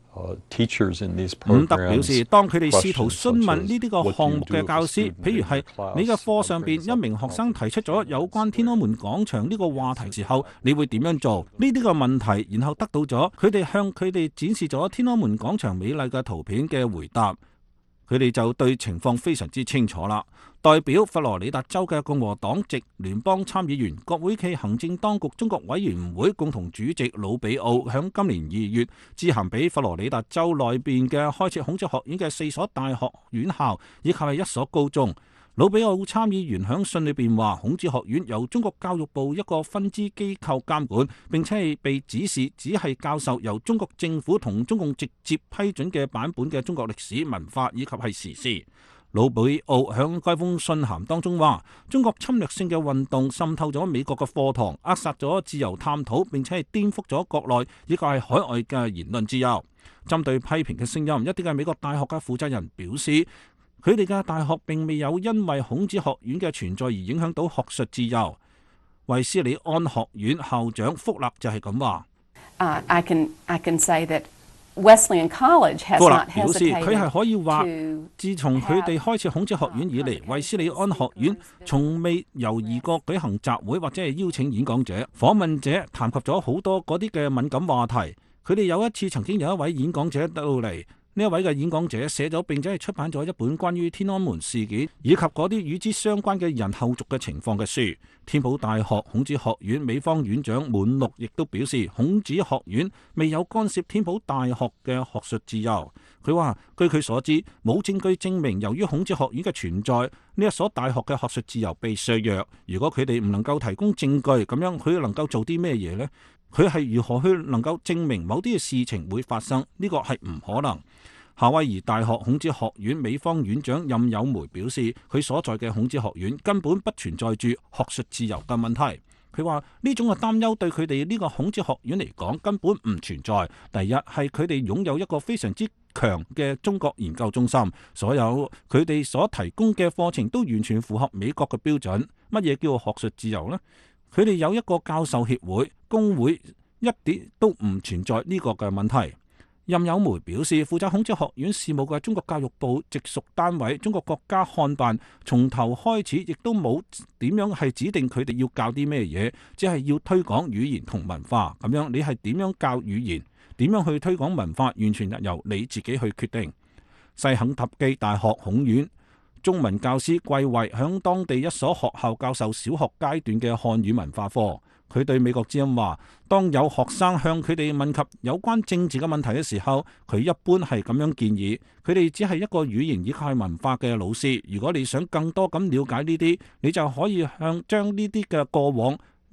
伍德表示，當佢哋試圖詢問呢啲個項目嘅教師，譬如係你嘅課上邊一名學生提出咗有關天安門廣場呢個話題時候，你會點樣做？呢啲個問題，然後得到咗佢哋向佢哋展示咗天安門廣場美麗嘅圖片嘅回答，佢哋就對情況非常之清楚啦。代表佛羅里達州嘅共和黨籍聯邦參議員、國會暨行政當局中國委員會共同主席魯比奧響今年二月致函俾佛羅里達州內邊嘅開設孔子學院嘅四所大學院校以及係一所高中。魯比奧參議員響信裏邊話，孔子學院由中國教育部一個分支機構監管，並且係被指示只係教授由中國政府同中共直接批准嘅版本嘅中國歷史文化以及係時事。魯比奧響該封信函當中話，中國侵略性嘅運動滲透咗美國嘅課堂，扼殺咗自由探討，並且係顛覆咗國內以及係海外嘅言論自由。針對批評嘅聲音，一啲嘅美國大學嘅負責人表示，佢哋嘅大學並未有因為孔子學院嘅存在而影響到學術自由。衛斯理安學院校長福勒就係咁話。 Uh, I can, I can say that Wesleyan College has not hesitated to 表示佢係可以話，自從佢哋開始孔子學院以嚟，衛斯理安學院從未猶豫過舉行集會或者係邀請演講者。訪問者談及咗好多嗰啲嘅敏感話題。佢哋有一次曾經有一位演講者到嚟。呢一位嘅演講者寫咗並且係出版咗一本關於天安門事件以及嗰啲與之相關嘅人後續嘅情況嘅書。天普大學孔子學院美方院長滿陸亦都表示，孔子學院未有干涉天普大學嘅學術自由。佢話，據佢所知，冇證據證明由於孔子學院嘅存在，呢一所大學嘅學術自由被削弱。如果佢哋唔能夠提供證據，咁樣佢能夠做啲咩嘢呢？佢係如何去能夠證明某啲嘅事情會發生？呢個係唔可能。夏威夷大學孔子學院美方院長任友梅表示，佢所在嘅孔子學院根本不存在住學術自由嘅問題。佢話呢種嘅擔憂對佢哋呢個孔子學院嚟講根本唔存在。第一係佢哋擁有一個非常之強嘅中國研究中心，所有佢哋所提供嘅課程都完全符合美國嘅標準。乜嘢叫學術自由呢？佢哋有一個教授協會、工會，一啲都唔存在呢個嘅問題。任友梅表示，負責孔子學院事務嘅中國教育部直屬單位中國國家漢辦從頭開始亦都冇點樣係指定佢哋要教啲咩嘢，只係要推廣語言同文化。咁樣你係點樣教語言，點樣去推廣文化，完全由你自己去決定。西肯塔基大學孔院中文教師季慧響當地一所學校教授小學階段嘅漢語文化課。佢對美國之音話，當有學生向佢哋問及有關政治嘅問題嘅時候，佢一般係咁樣建議，佢哋只係一個語言以及文化嘅老師。如果你想更多咁了解呢啲，你就可以向將呢啲嘅過往呢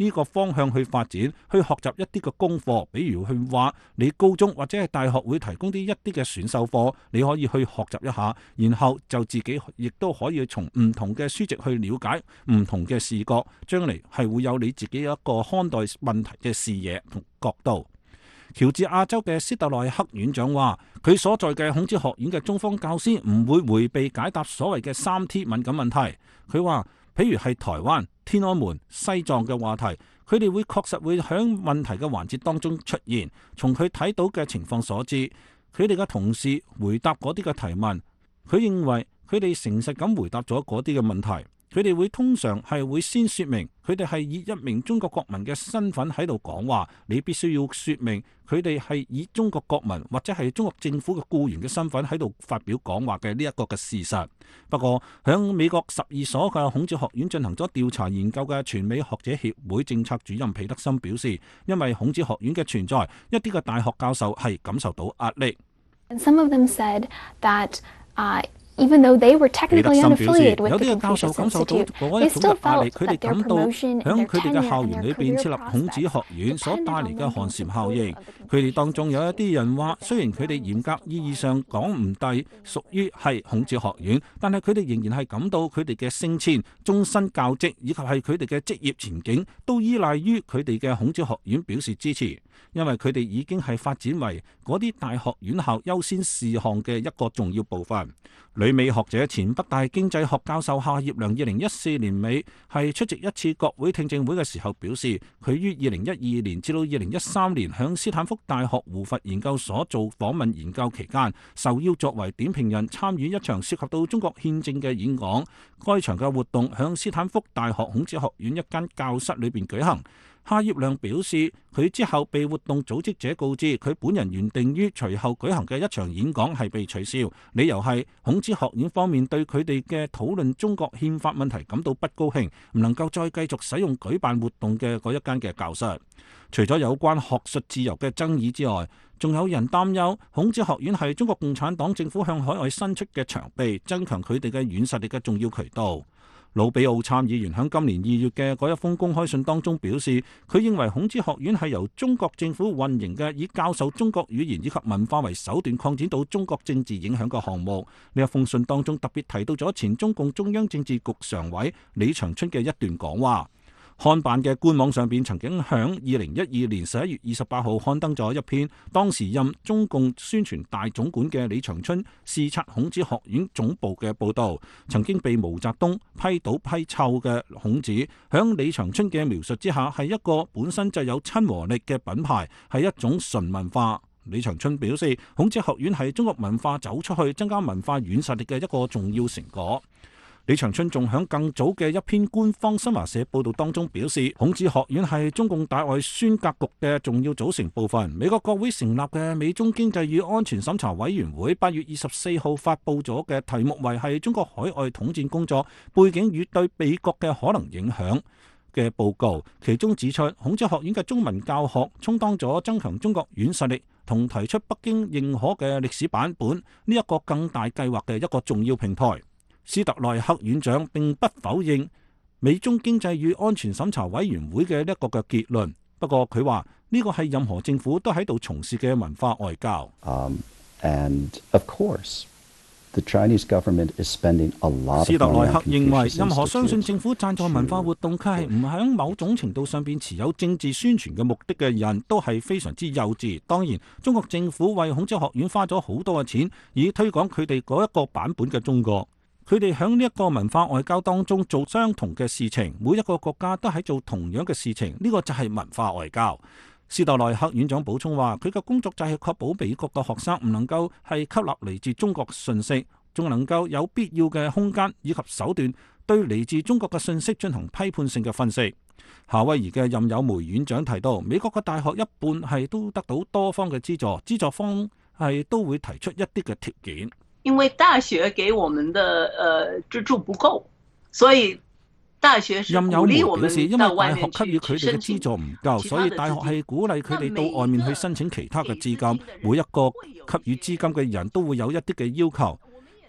呢個方向去發展，去學習一啲嘅功課，比如去話你高中或者係大學會提供啲一啲嘅選修課，你可以去學習一下，然後就自己亦都可以從唔同嘅書籍去了解唔同嘅視角，將嚟係會有你自己一個看待問題嘅視野同角度。喬治亞州嘅斯特內克院長話，佢所在嘅孔子學院嘅中方教師唔會迴避解答所謂嘅三 T 敏感問題。佢話，譬如係台灣、天安門、西藏嘅話題，佢哋會確實會喺問題嘅環節當中出現。從佢睇到嘅情況所致，佢哋嘅同事回答嗰啲嘅提問，佢認為佢哋誠實咁回答咗嗰啲嘅問題。佢哋會通常係會先說明佢哋係以一名中國國民嘅身份喺度講話，你必須要說明佢哋係以中國國民或者係中國政府嘅僱員嘅身份喺度發表講話嘅呢一個嘅事實。不過響美國十二所嘅孔子學院進行咗調查研究嘅全美學者協會政策主任彼得森表示，因為孔子學院嘅存在，一啲嘅大學教授係感受到壓力。 And some of them said that, uh, even though they were technically unaffiliated with the Confucius Institute, they still felt that their promotion and their tenure and their career prospects 孔子學院所帶嚟嘅寒蟬效應。佢哋當中有一啲人話，雖然佢哋嚴格意義上講唔抵屬於係孔子學院，但係佢哋仍然係感到佢哋嘅升遷、終身教職以及係佢哋嘅職業前景都依賴於佢哋嘅孔子學院表示支持，因為佢哋已經係發展為嗰啲大學院校優先事項嘅一個重要部分。旅美學者前北大經濟學教授夏業良二零一四年尾係出席一次國會聽證會嘅時候表示，佢於二零一二年至到二零一三年向斯坦福大學胡佛研究所做訪問研究期間，受邀作為點評人參與一場涉及到中國憲政嘅演講。該場嘅活動響斯坦福大學孔子學院一間教室裏邊舉行。夏業良表示，佢之後被活動組織者告知，佢本人原定於隨後舉行嘅一場演講係被取消，理由係孔子學院方面對佢哋嘅討論中國憲法問題感到不高興，唔能夠再繼續使用舉辦活動嘅嗰一間嘅教室。除咗有關學術自由嘅爭議之外，仲有人擔憂孔子學院係中國共產黨政府向海外伸出嘅長臂，增強佢哋嘅軟實力嘅重要渠道。魯比奧參議員喺今年二月嘅嗰一封公開信當中表示，佢認為孔子學院係由中國政府運營嘅，以教授中國語言以及文化為手段擴展到中國政治影響嘅項目。呢一封信當中特別提到咗前中共中央政治局常委李長春嘅一段講話。看辦嘅官網上邊曾經響二零一二年十一月二十八號刊登咗一篇當時任中共宣傳大總管嘅李長春視察孔子學院總部嘅報導，曾經被毛澤東批倒批臭嘅孔子，響李長春嘅描述之下係一個本身就有親和力嘅品牌，係一種純文化。李長春表示，孔子學院係中國文化走出去、增加文化軟實力嘅一個重要成果。李長春仲喺更早嘅一篇官方新華社報道當中表示，孔子學院係中共大外宣格局嘅重要組成部分。美國國會成立嘅美中經濟與安全審查委員會八月二十四號發佈咗嘅題目為係中國海外統戰工作背景與對美國嘅可能影響嘅報告，其中指出孔子學院嘅中文教學充當咗增強中國軟實力同提出北京認可嘅歷史版本呢一個更大計劃嘅一個重要平台。斯特內克院長並不否認美中經濟與安全審查委員會嘅一個嘅結論，不過佢話呢個係任何政府都喺度從事嘅文化外交。 Um, and of course, the Chinese government is spending a lot of money on Confucius Institute. 斯特內克認為，任何相信政府贊助文化活動，佢係唔喺某種程度上邊持有政治宣傳嘅目的嘅人，都係非常之幼稚。當然，中國政府為孔子學院花咗好多嘅錢，以推廣佢哋嗰一個版本嘅中國。佢哋喺呢一個文化外交當中做相同嘅事情，每一個國家都喺做同樣嘅事情，呢個就係文化外交。斯特內克院長補充話，佢嘅工作就係確保美國嘅學生唔能夠係吸納嚟自中國嘅信息，仲能夠有必要嘅空間以及手段對嚟自中國嘅信息進行批判性嘅分析。夏威夷嘅任友梅院長提到，美國嘅大學一半係都得到多方嘅資助，資助方係都會提出一啲嘅條件。 因為大學給我們的呃資助不夠，所以大學是鼓勵我們到外面去申請。 任友梅表示，因為大學給予佢哋嘅資助唔夠，所以大學係鼓勵佢哋到外面去申請其他嘅資金。每一個給予資金嘅人都會有一啲嘅要求。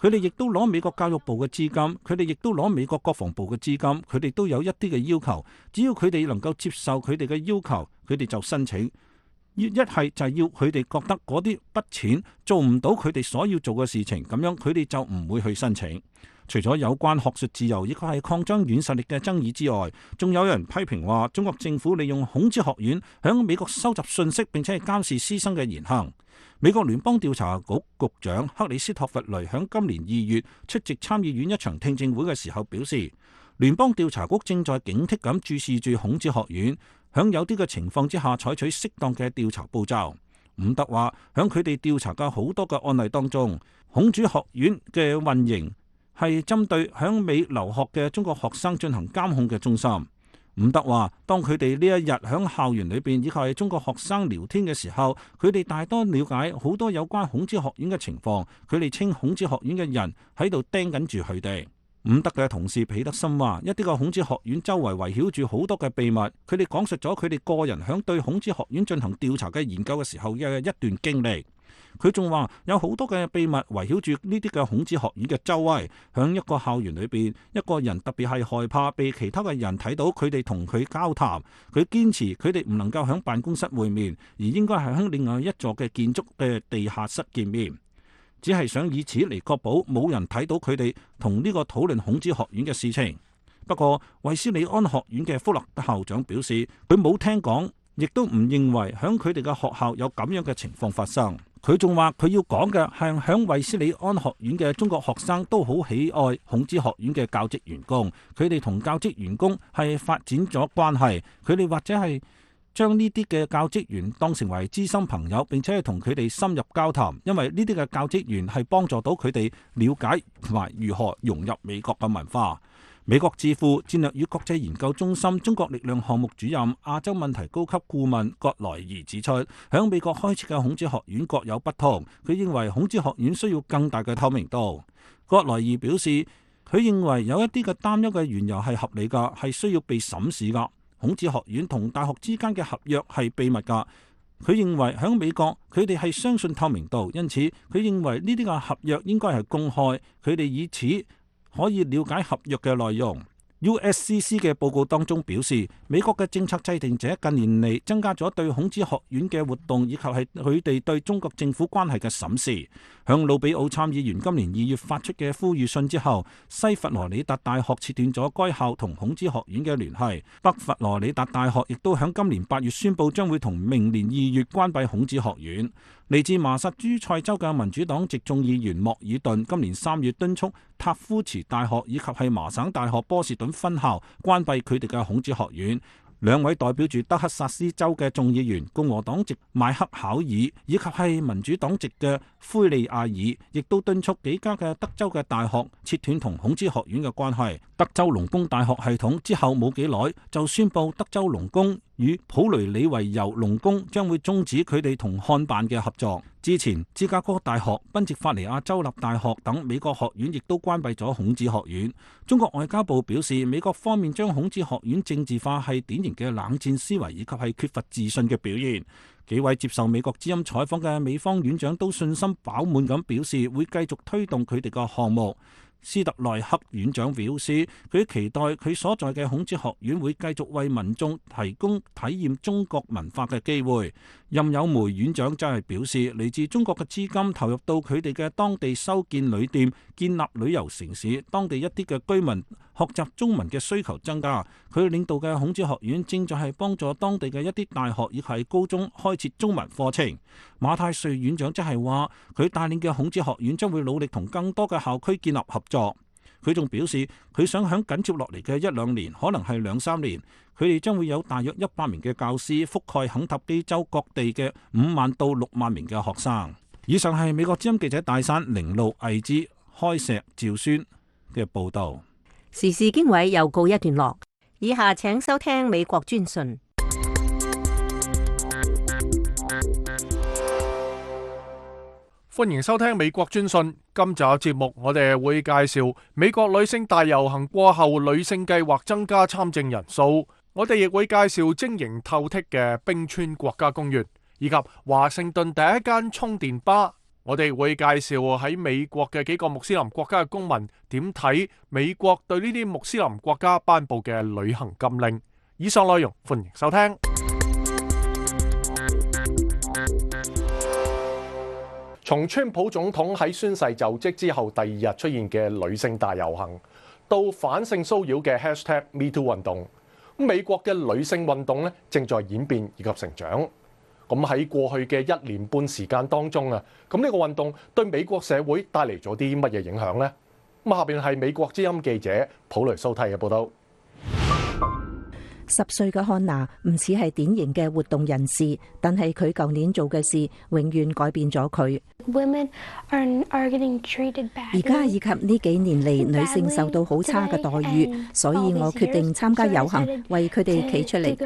佢哋亦都攞美國教育部嘅資金，佢哋亦都攞美國國防部嘅資金，佢哋都有一啲嘅要求。只要佢哋能夠接受佢哋嘅要求，佢哋就申請。一係就係要佢哋覺得嗰啲筆錢做唔到佢哋所要做嘅事情，咁樣佢哋就唔會去申請。除咗有關學術自由以及係擴張軟實力嘅爭議之外，仲有人批評話中國政府利用孔子學院響美國收集信息並且係監視師生嘅言行。美國聯邦調查局局長克里斯托弗雷響今年二月出席參議院一場聽證會嘅時候表示，聯邦調查局正在警惕咁注視住孔子學院，響有啲嘅情況之下採取適當嘅調查步驟。伍德話，響佢哋調查嘅好多嘅案例當中，孔子學院嘅運營係針對響美留學嘅中國學生進行監控嘅中心。伍德話，當佢哋呢一日響校園裏邊以及係中國學生聊天嘅時候，佢哋大多了解好多有關孔子學院嘅情況，佢哋稱孔子學院嘅人喺度盯緊住佢哋。伍德嘅同事彼得森話，一啲個孔子學院周圍圍繞住好多嘅秘密，佢哋講述咗佢哋個人響對孔子學院進行調查嘅研究嘅時候嘅一段經歷。佢仲話有好多嘅秘密圍繞住呢啲嘅孔子學院嘅周圍，響一個校園裏邊，一個人特別係害怕被其他嘅人睇到佢哋同佢交談，佢堅持佢哋唔能夠響辦公室會面，而應該係響另外一座嘅建築嘅地下室見面，只係想以此嚟確保冇人睇到佢哋同呢個討論孔子學院嘅事情。不過衛斯理安學院嘅福勒德校長表示，佢冇聽講，亦都唔認為響佢哋嘅學校有咁樣嘅情況發生。佢仲話佢要講嘅係響衛斯理安學院嘅中國學生都好喜愛孔子學院嘅教職員工，佢哋同教職員工係發展咗關係，佢哋或者係將呢啲嘅教職員當成為知心朋友，並且係同佢哋深入交談，因為呢啲嘅教職員係幫助到佢哋了解同埋如何融入美國嘅文化。美國智庫戰略與國際研究中心中國力量項目主任亞洲問題高級顧問葛萊儀指出，響美國開設嘅孔子學院各有不同，佢認為孔子學院需要更大嘅透明度。葛萊儀表示，佢認為有一啲嘅擔憂嘅緣由係合理㗎，係需要被審視㗎。孔子學院同大學之間嘅合約係秘密㗎。佢認為響美國佢哋係相信透明度，因此佢認為呢啲嘅合約應該係公開，佢哋以此可以了解合約嘅內容。U S C C 嘅報告當中表示，美國嘅政策制定者近年嚟增加咗對孔子學院嘅活動，以及係佢哋對中國政府關係嘅審視。向魯比奧參議員今年二月發出嘅呼籲信之後，西佛羅里達大學切斷咗該校同孔子學院嘅聯繫。北佛羅里達大學亦都響今年八月宣布將會同明年二月關閉孔子學院。嚟自麻薩諸塞州嘅民主黨籍眾議員莫爾頓今年三月敦促塔夫茨大學以及係麻省大學波士頓分校關閉佢哋嘅孔子學院。兩位代表住德克薩斯州嘅眾議員，共和黨籍邁克考爾以及係民主黨籍嘅灰利亞爾，亦都敦促幾家嘅德州嘅大學切斷同孔子學院嘅關係。德州農工大學系統之後冇幾耐就宣布德州農工與普雷里維尤農工將會終止佢哋同漢辦嘅合作。之前芝加哥大學、賓夕法尼亞州立大學等美國學院亦都關閉咗孔子學院。中國外交部表示，美國方面將孔子學院政治化係典型嘅冷戰思維以及係缺乏自信嘅表現。幾位接受美國之音採訪嘅美方院長都信心飽滿咁表示，會繼續推動佢哋嘅項目。斯特內克院長表示，佢期待佢所在嘅孔子學院會繼續為民眾提供體驗中國文化嘅機會。任友梅院長則係表示，嚟自中國嘅資金投入到佢哋嘅當地修建旅店、建立旅遊城市，當地一啲嘅居民學習中文嘅需求增加。佢領導嘅孔子學院正在係幫助當地嘅一啲大學以及高中開設中文課程。馬太瑞院長則係話，佢帶領嘅孔子學院將會努力同更多嘅校區建立合作。佢仲表示，佢想喺緊接落嚟嘅一兩年，可能係兩三年，佢哋將會有大約一百名嘅教師覆蓋肯塔基州各地嘅五萬到六萬名嘅學生。以上係美國之音記者戴珊、凌路、魏之、開石、趙宣嘅報導。 時事經緯又告一段落，以下請收聽美國專訊。 歡迎收聽美國專訊。今集節目我哋會介紹美國女性大遊行過後，女性計劃增加參政人數。我哋亦會介紹晶瑩透剔嘅冰川國家公園，以及華盛頓第一間充電吧。 我哋會介紹喺美國嘅幾個穆斯林國家嘅公民點睇美國對呢啲穆斯林國家頒布嘅旅行禁令。以上內容歡迎收聽。從川普總統喺宣誓就職之後第二日出現嘅女性大遊行，到反性騷擾嘅 hashtag MeToo 運動，美國嘅女性運動咧正在演變以及成長。咁喺過去嘅一年半時間當中啊，咁呢個運動對美國社會帶嚟咗啲乜嘢影響呢？咁下邊係美國之音記者普雷蘇蒂嘅報道。 十歲嘅漢娜唔似係典型嘅活動人士，但係佢舊年做嘅事永遠改變咗佢。而家以及呢幾年嚟，女性受到好差嘅待遇，所以我決定參加遊行，為佢哋企出嚟。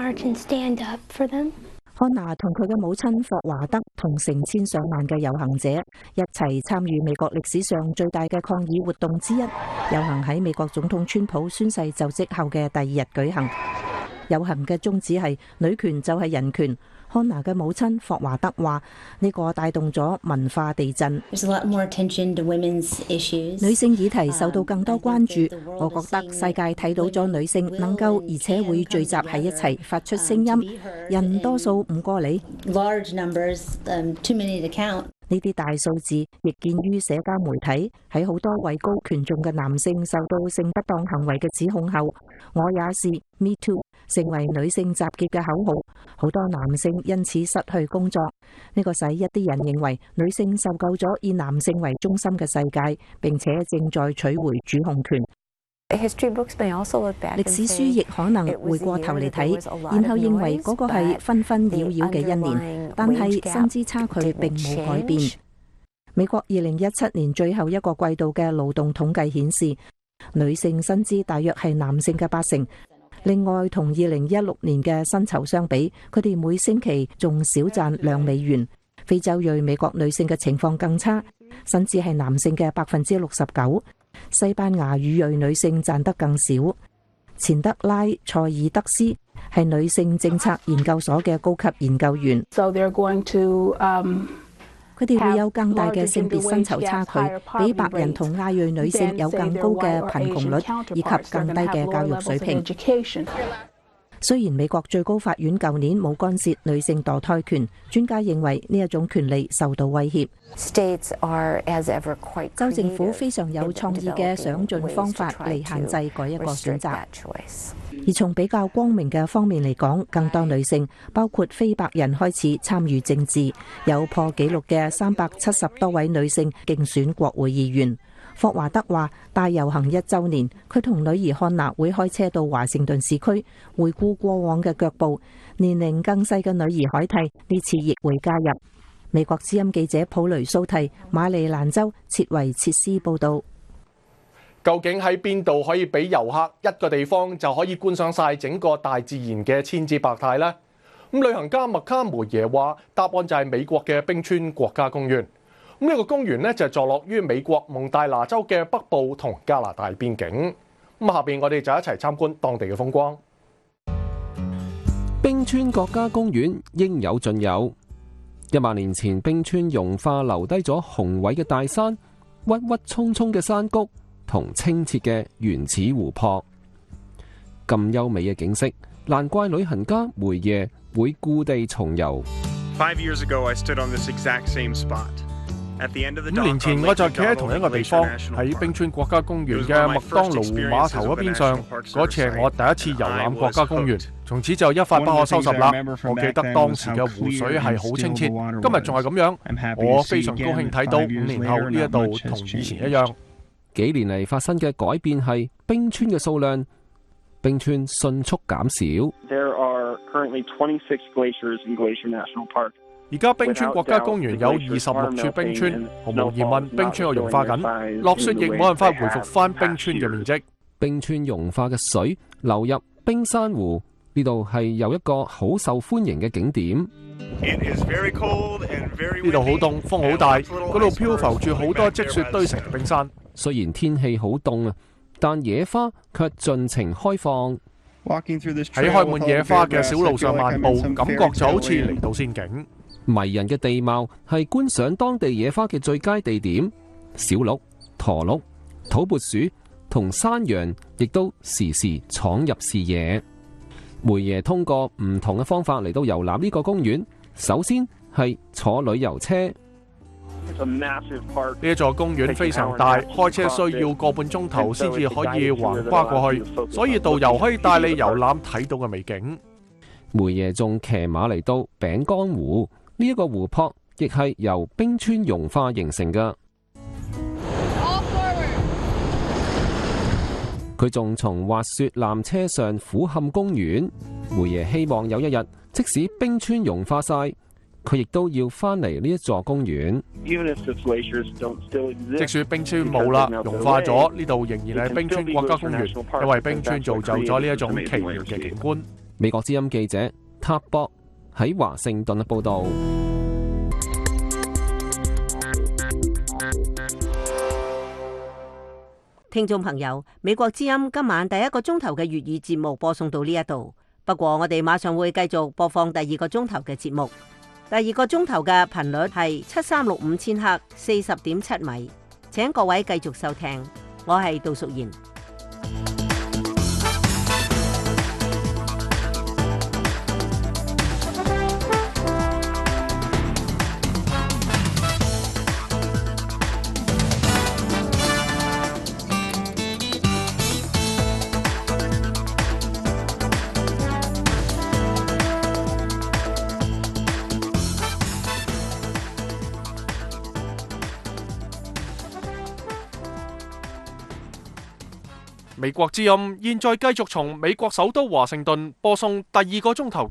漢娜同佢嘅母親霍華德同成千上萬嘅遊行者一齊參與美國歷史上最大嘅抗議活動之一。遊行喺美國總統川普宣誓就職後嘅第二日舉行。遊行嘅宗旨係女權就係人權。漢娜嘅母親霍華德話：呢個帶動咗文化地震，女性議題受到更多關注。我覺得世界睇到咗女性能夠而且會聚集喺一齊發出聲音，人多數唔過嚟。呢啲大數字亦見於社交媒體，喺好多位高權重嘅男性受到性不當行為嘅指控後，我也是 Me Too 成為女性集結嘅口號，好多男性因此失去工作。呢個使一啲人認為女性受夠咗以男性為中心嘅世界，並且正在取回主控權。歷史書亦可能回過頭嚟睇，然後認為嗰個係紛紛擾擾嘅一年，但係薪資差距並冇改變。美國二零一七年最後一個季度嘅勞動統計顯示，女性薪資大約係男性嘅八成。另外，同二零一六年嘅薪酬相比，佢哋每星期仲少賺兩美元。非洲裔美國女性嘅情況更差，薪資係男性嘅百分之六十九。西班牙語裔女性賺得更少。錢德拉塞爾德斯係女性政策研究所嘅高級研究員。So they're going to, um, 佢哋會有更大嘅性別薪酬差距，比白人同亞裔女性有更高嘅貧窮率以及更低嘅教育水平。雖然美國最高法院舊年冇干涉女性墮胎權，專家認為呢一種權利受到威脅。州政府非常有創意嘅想盡方法嚟限制嗰一個選擇。而從比較光明嘅方面嚟講，更多女性，包括非白人開始參與政治，有破紀錄嘅三百七十多位女性競選國會議員。霍華德話：大遊行一週年，佢同女兒漢娜會開車到華盛頓市區，回顧過往嘅腳步。年齡更細嘅女兒海蒂呢次亦會加入。美國之音記者普雷蘇蒂，馬里蘭州切維切斯報導。 究竟喺邊度可以俾遊客一個地方就可以觀賞晒整個大自然嘅千姿百態呢？咁旅行家麥卡梅耶話：答案就係美國嘅冰川國家公園。咁呢個公園呢，就坐落於美國蒙大拿州嘅北部同加拿大邊境。咁下邊我哋就一齊參觀當地嘅風光。 冰川國家公園應有盡有。一萬年前冰川融化，留低咗雄偉嘅大山、鬱鬱蔥蔥嘅山谷同清澈嘅原始湖泊。咁優美嘅景色，難怪旅行家梅耶會故地重遊。 Five years ago, I stood on this exact same spot. 五年前我就企喺同一個地方，喺冰川國家公園嘅麥當勞湖碼頭嗰邊上。嗰次係我第一次遊覽國家公園，從此就一發不可收拾啦。我記得當時嘅湖水係好清澈，今日仲係咁樣。我非常高興睇到五年後呢一度同以前一樣。 幾年嚟發生嘅改變係冰川嘅數量，冰川迅速減少。 There are currently twenty-six glaciers in Glacier National Park. 而家冰川國家公園有二十六處冰川，毫無疑問，冰川又融化緊，落雪亦冇辦法回復翻冰川嘅面積。 冰川融化嘅水流入冰珊瑚，呢度係有一個好受歡迎嘅景點。 呢度好凍，風好大，嗰度漂浮住好多積雪堆成嘅冰山。 雖然天氣好凍啊，但野花卻盡情開放。 喺開滿野花嘅小路上漫步，感覺就好似嚟到仙境。 迷人嘅地貌係觀賞當地野花嘅最佳地點，小鹿、駝鹿、土撥鼠同山羊亦都時時闖入視野。梅爺通過唔同嘅方法嚟到遊覽呢個公園，首先係坐旅遊車。 呢一座公園非常大，開車需要個半鐘頭先至可以橫跨過去，所以導遊可以帶你遊覽睇到嘅美景。 梅爺仲騎馬嚟到餅乾湖，呢、這、一個湖泊亦係由冰川融化形成嘅。佢仲從滑雪纜車上俯瞰公園。梅爺希望有一日，即使冰川融化晒，佢亦都要返嚟呢一座公園。 即使冰川冇啦，融化咗，呢度仍然係冰川國家公園，因為冰川造就咗呢一種奇妙嘅景觀。 美國之音記者塔博喺華盛頓嘅報導。 聽眾朋友，美國之音今晚第一個鐘頭嘅粵語節目播送到呢一度，不過我哋馬上會繼續播放第二個鐘頭嘅節目。第二個鐘頭嘅頻率係七三六五千赫，四十點七米，請各位繼續收聽。我係杜淑賢。 美國之音現在繼續從美國首都華盛頓播送第二個鐘頭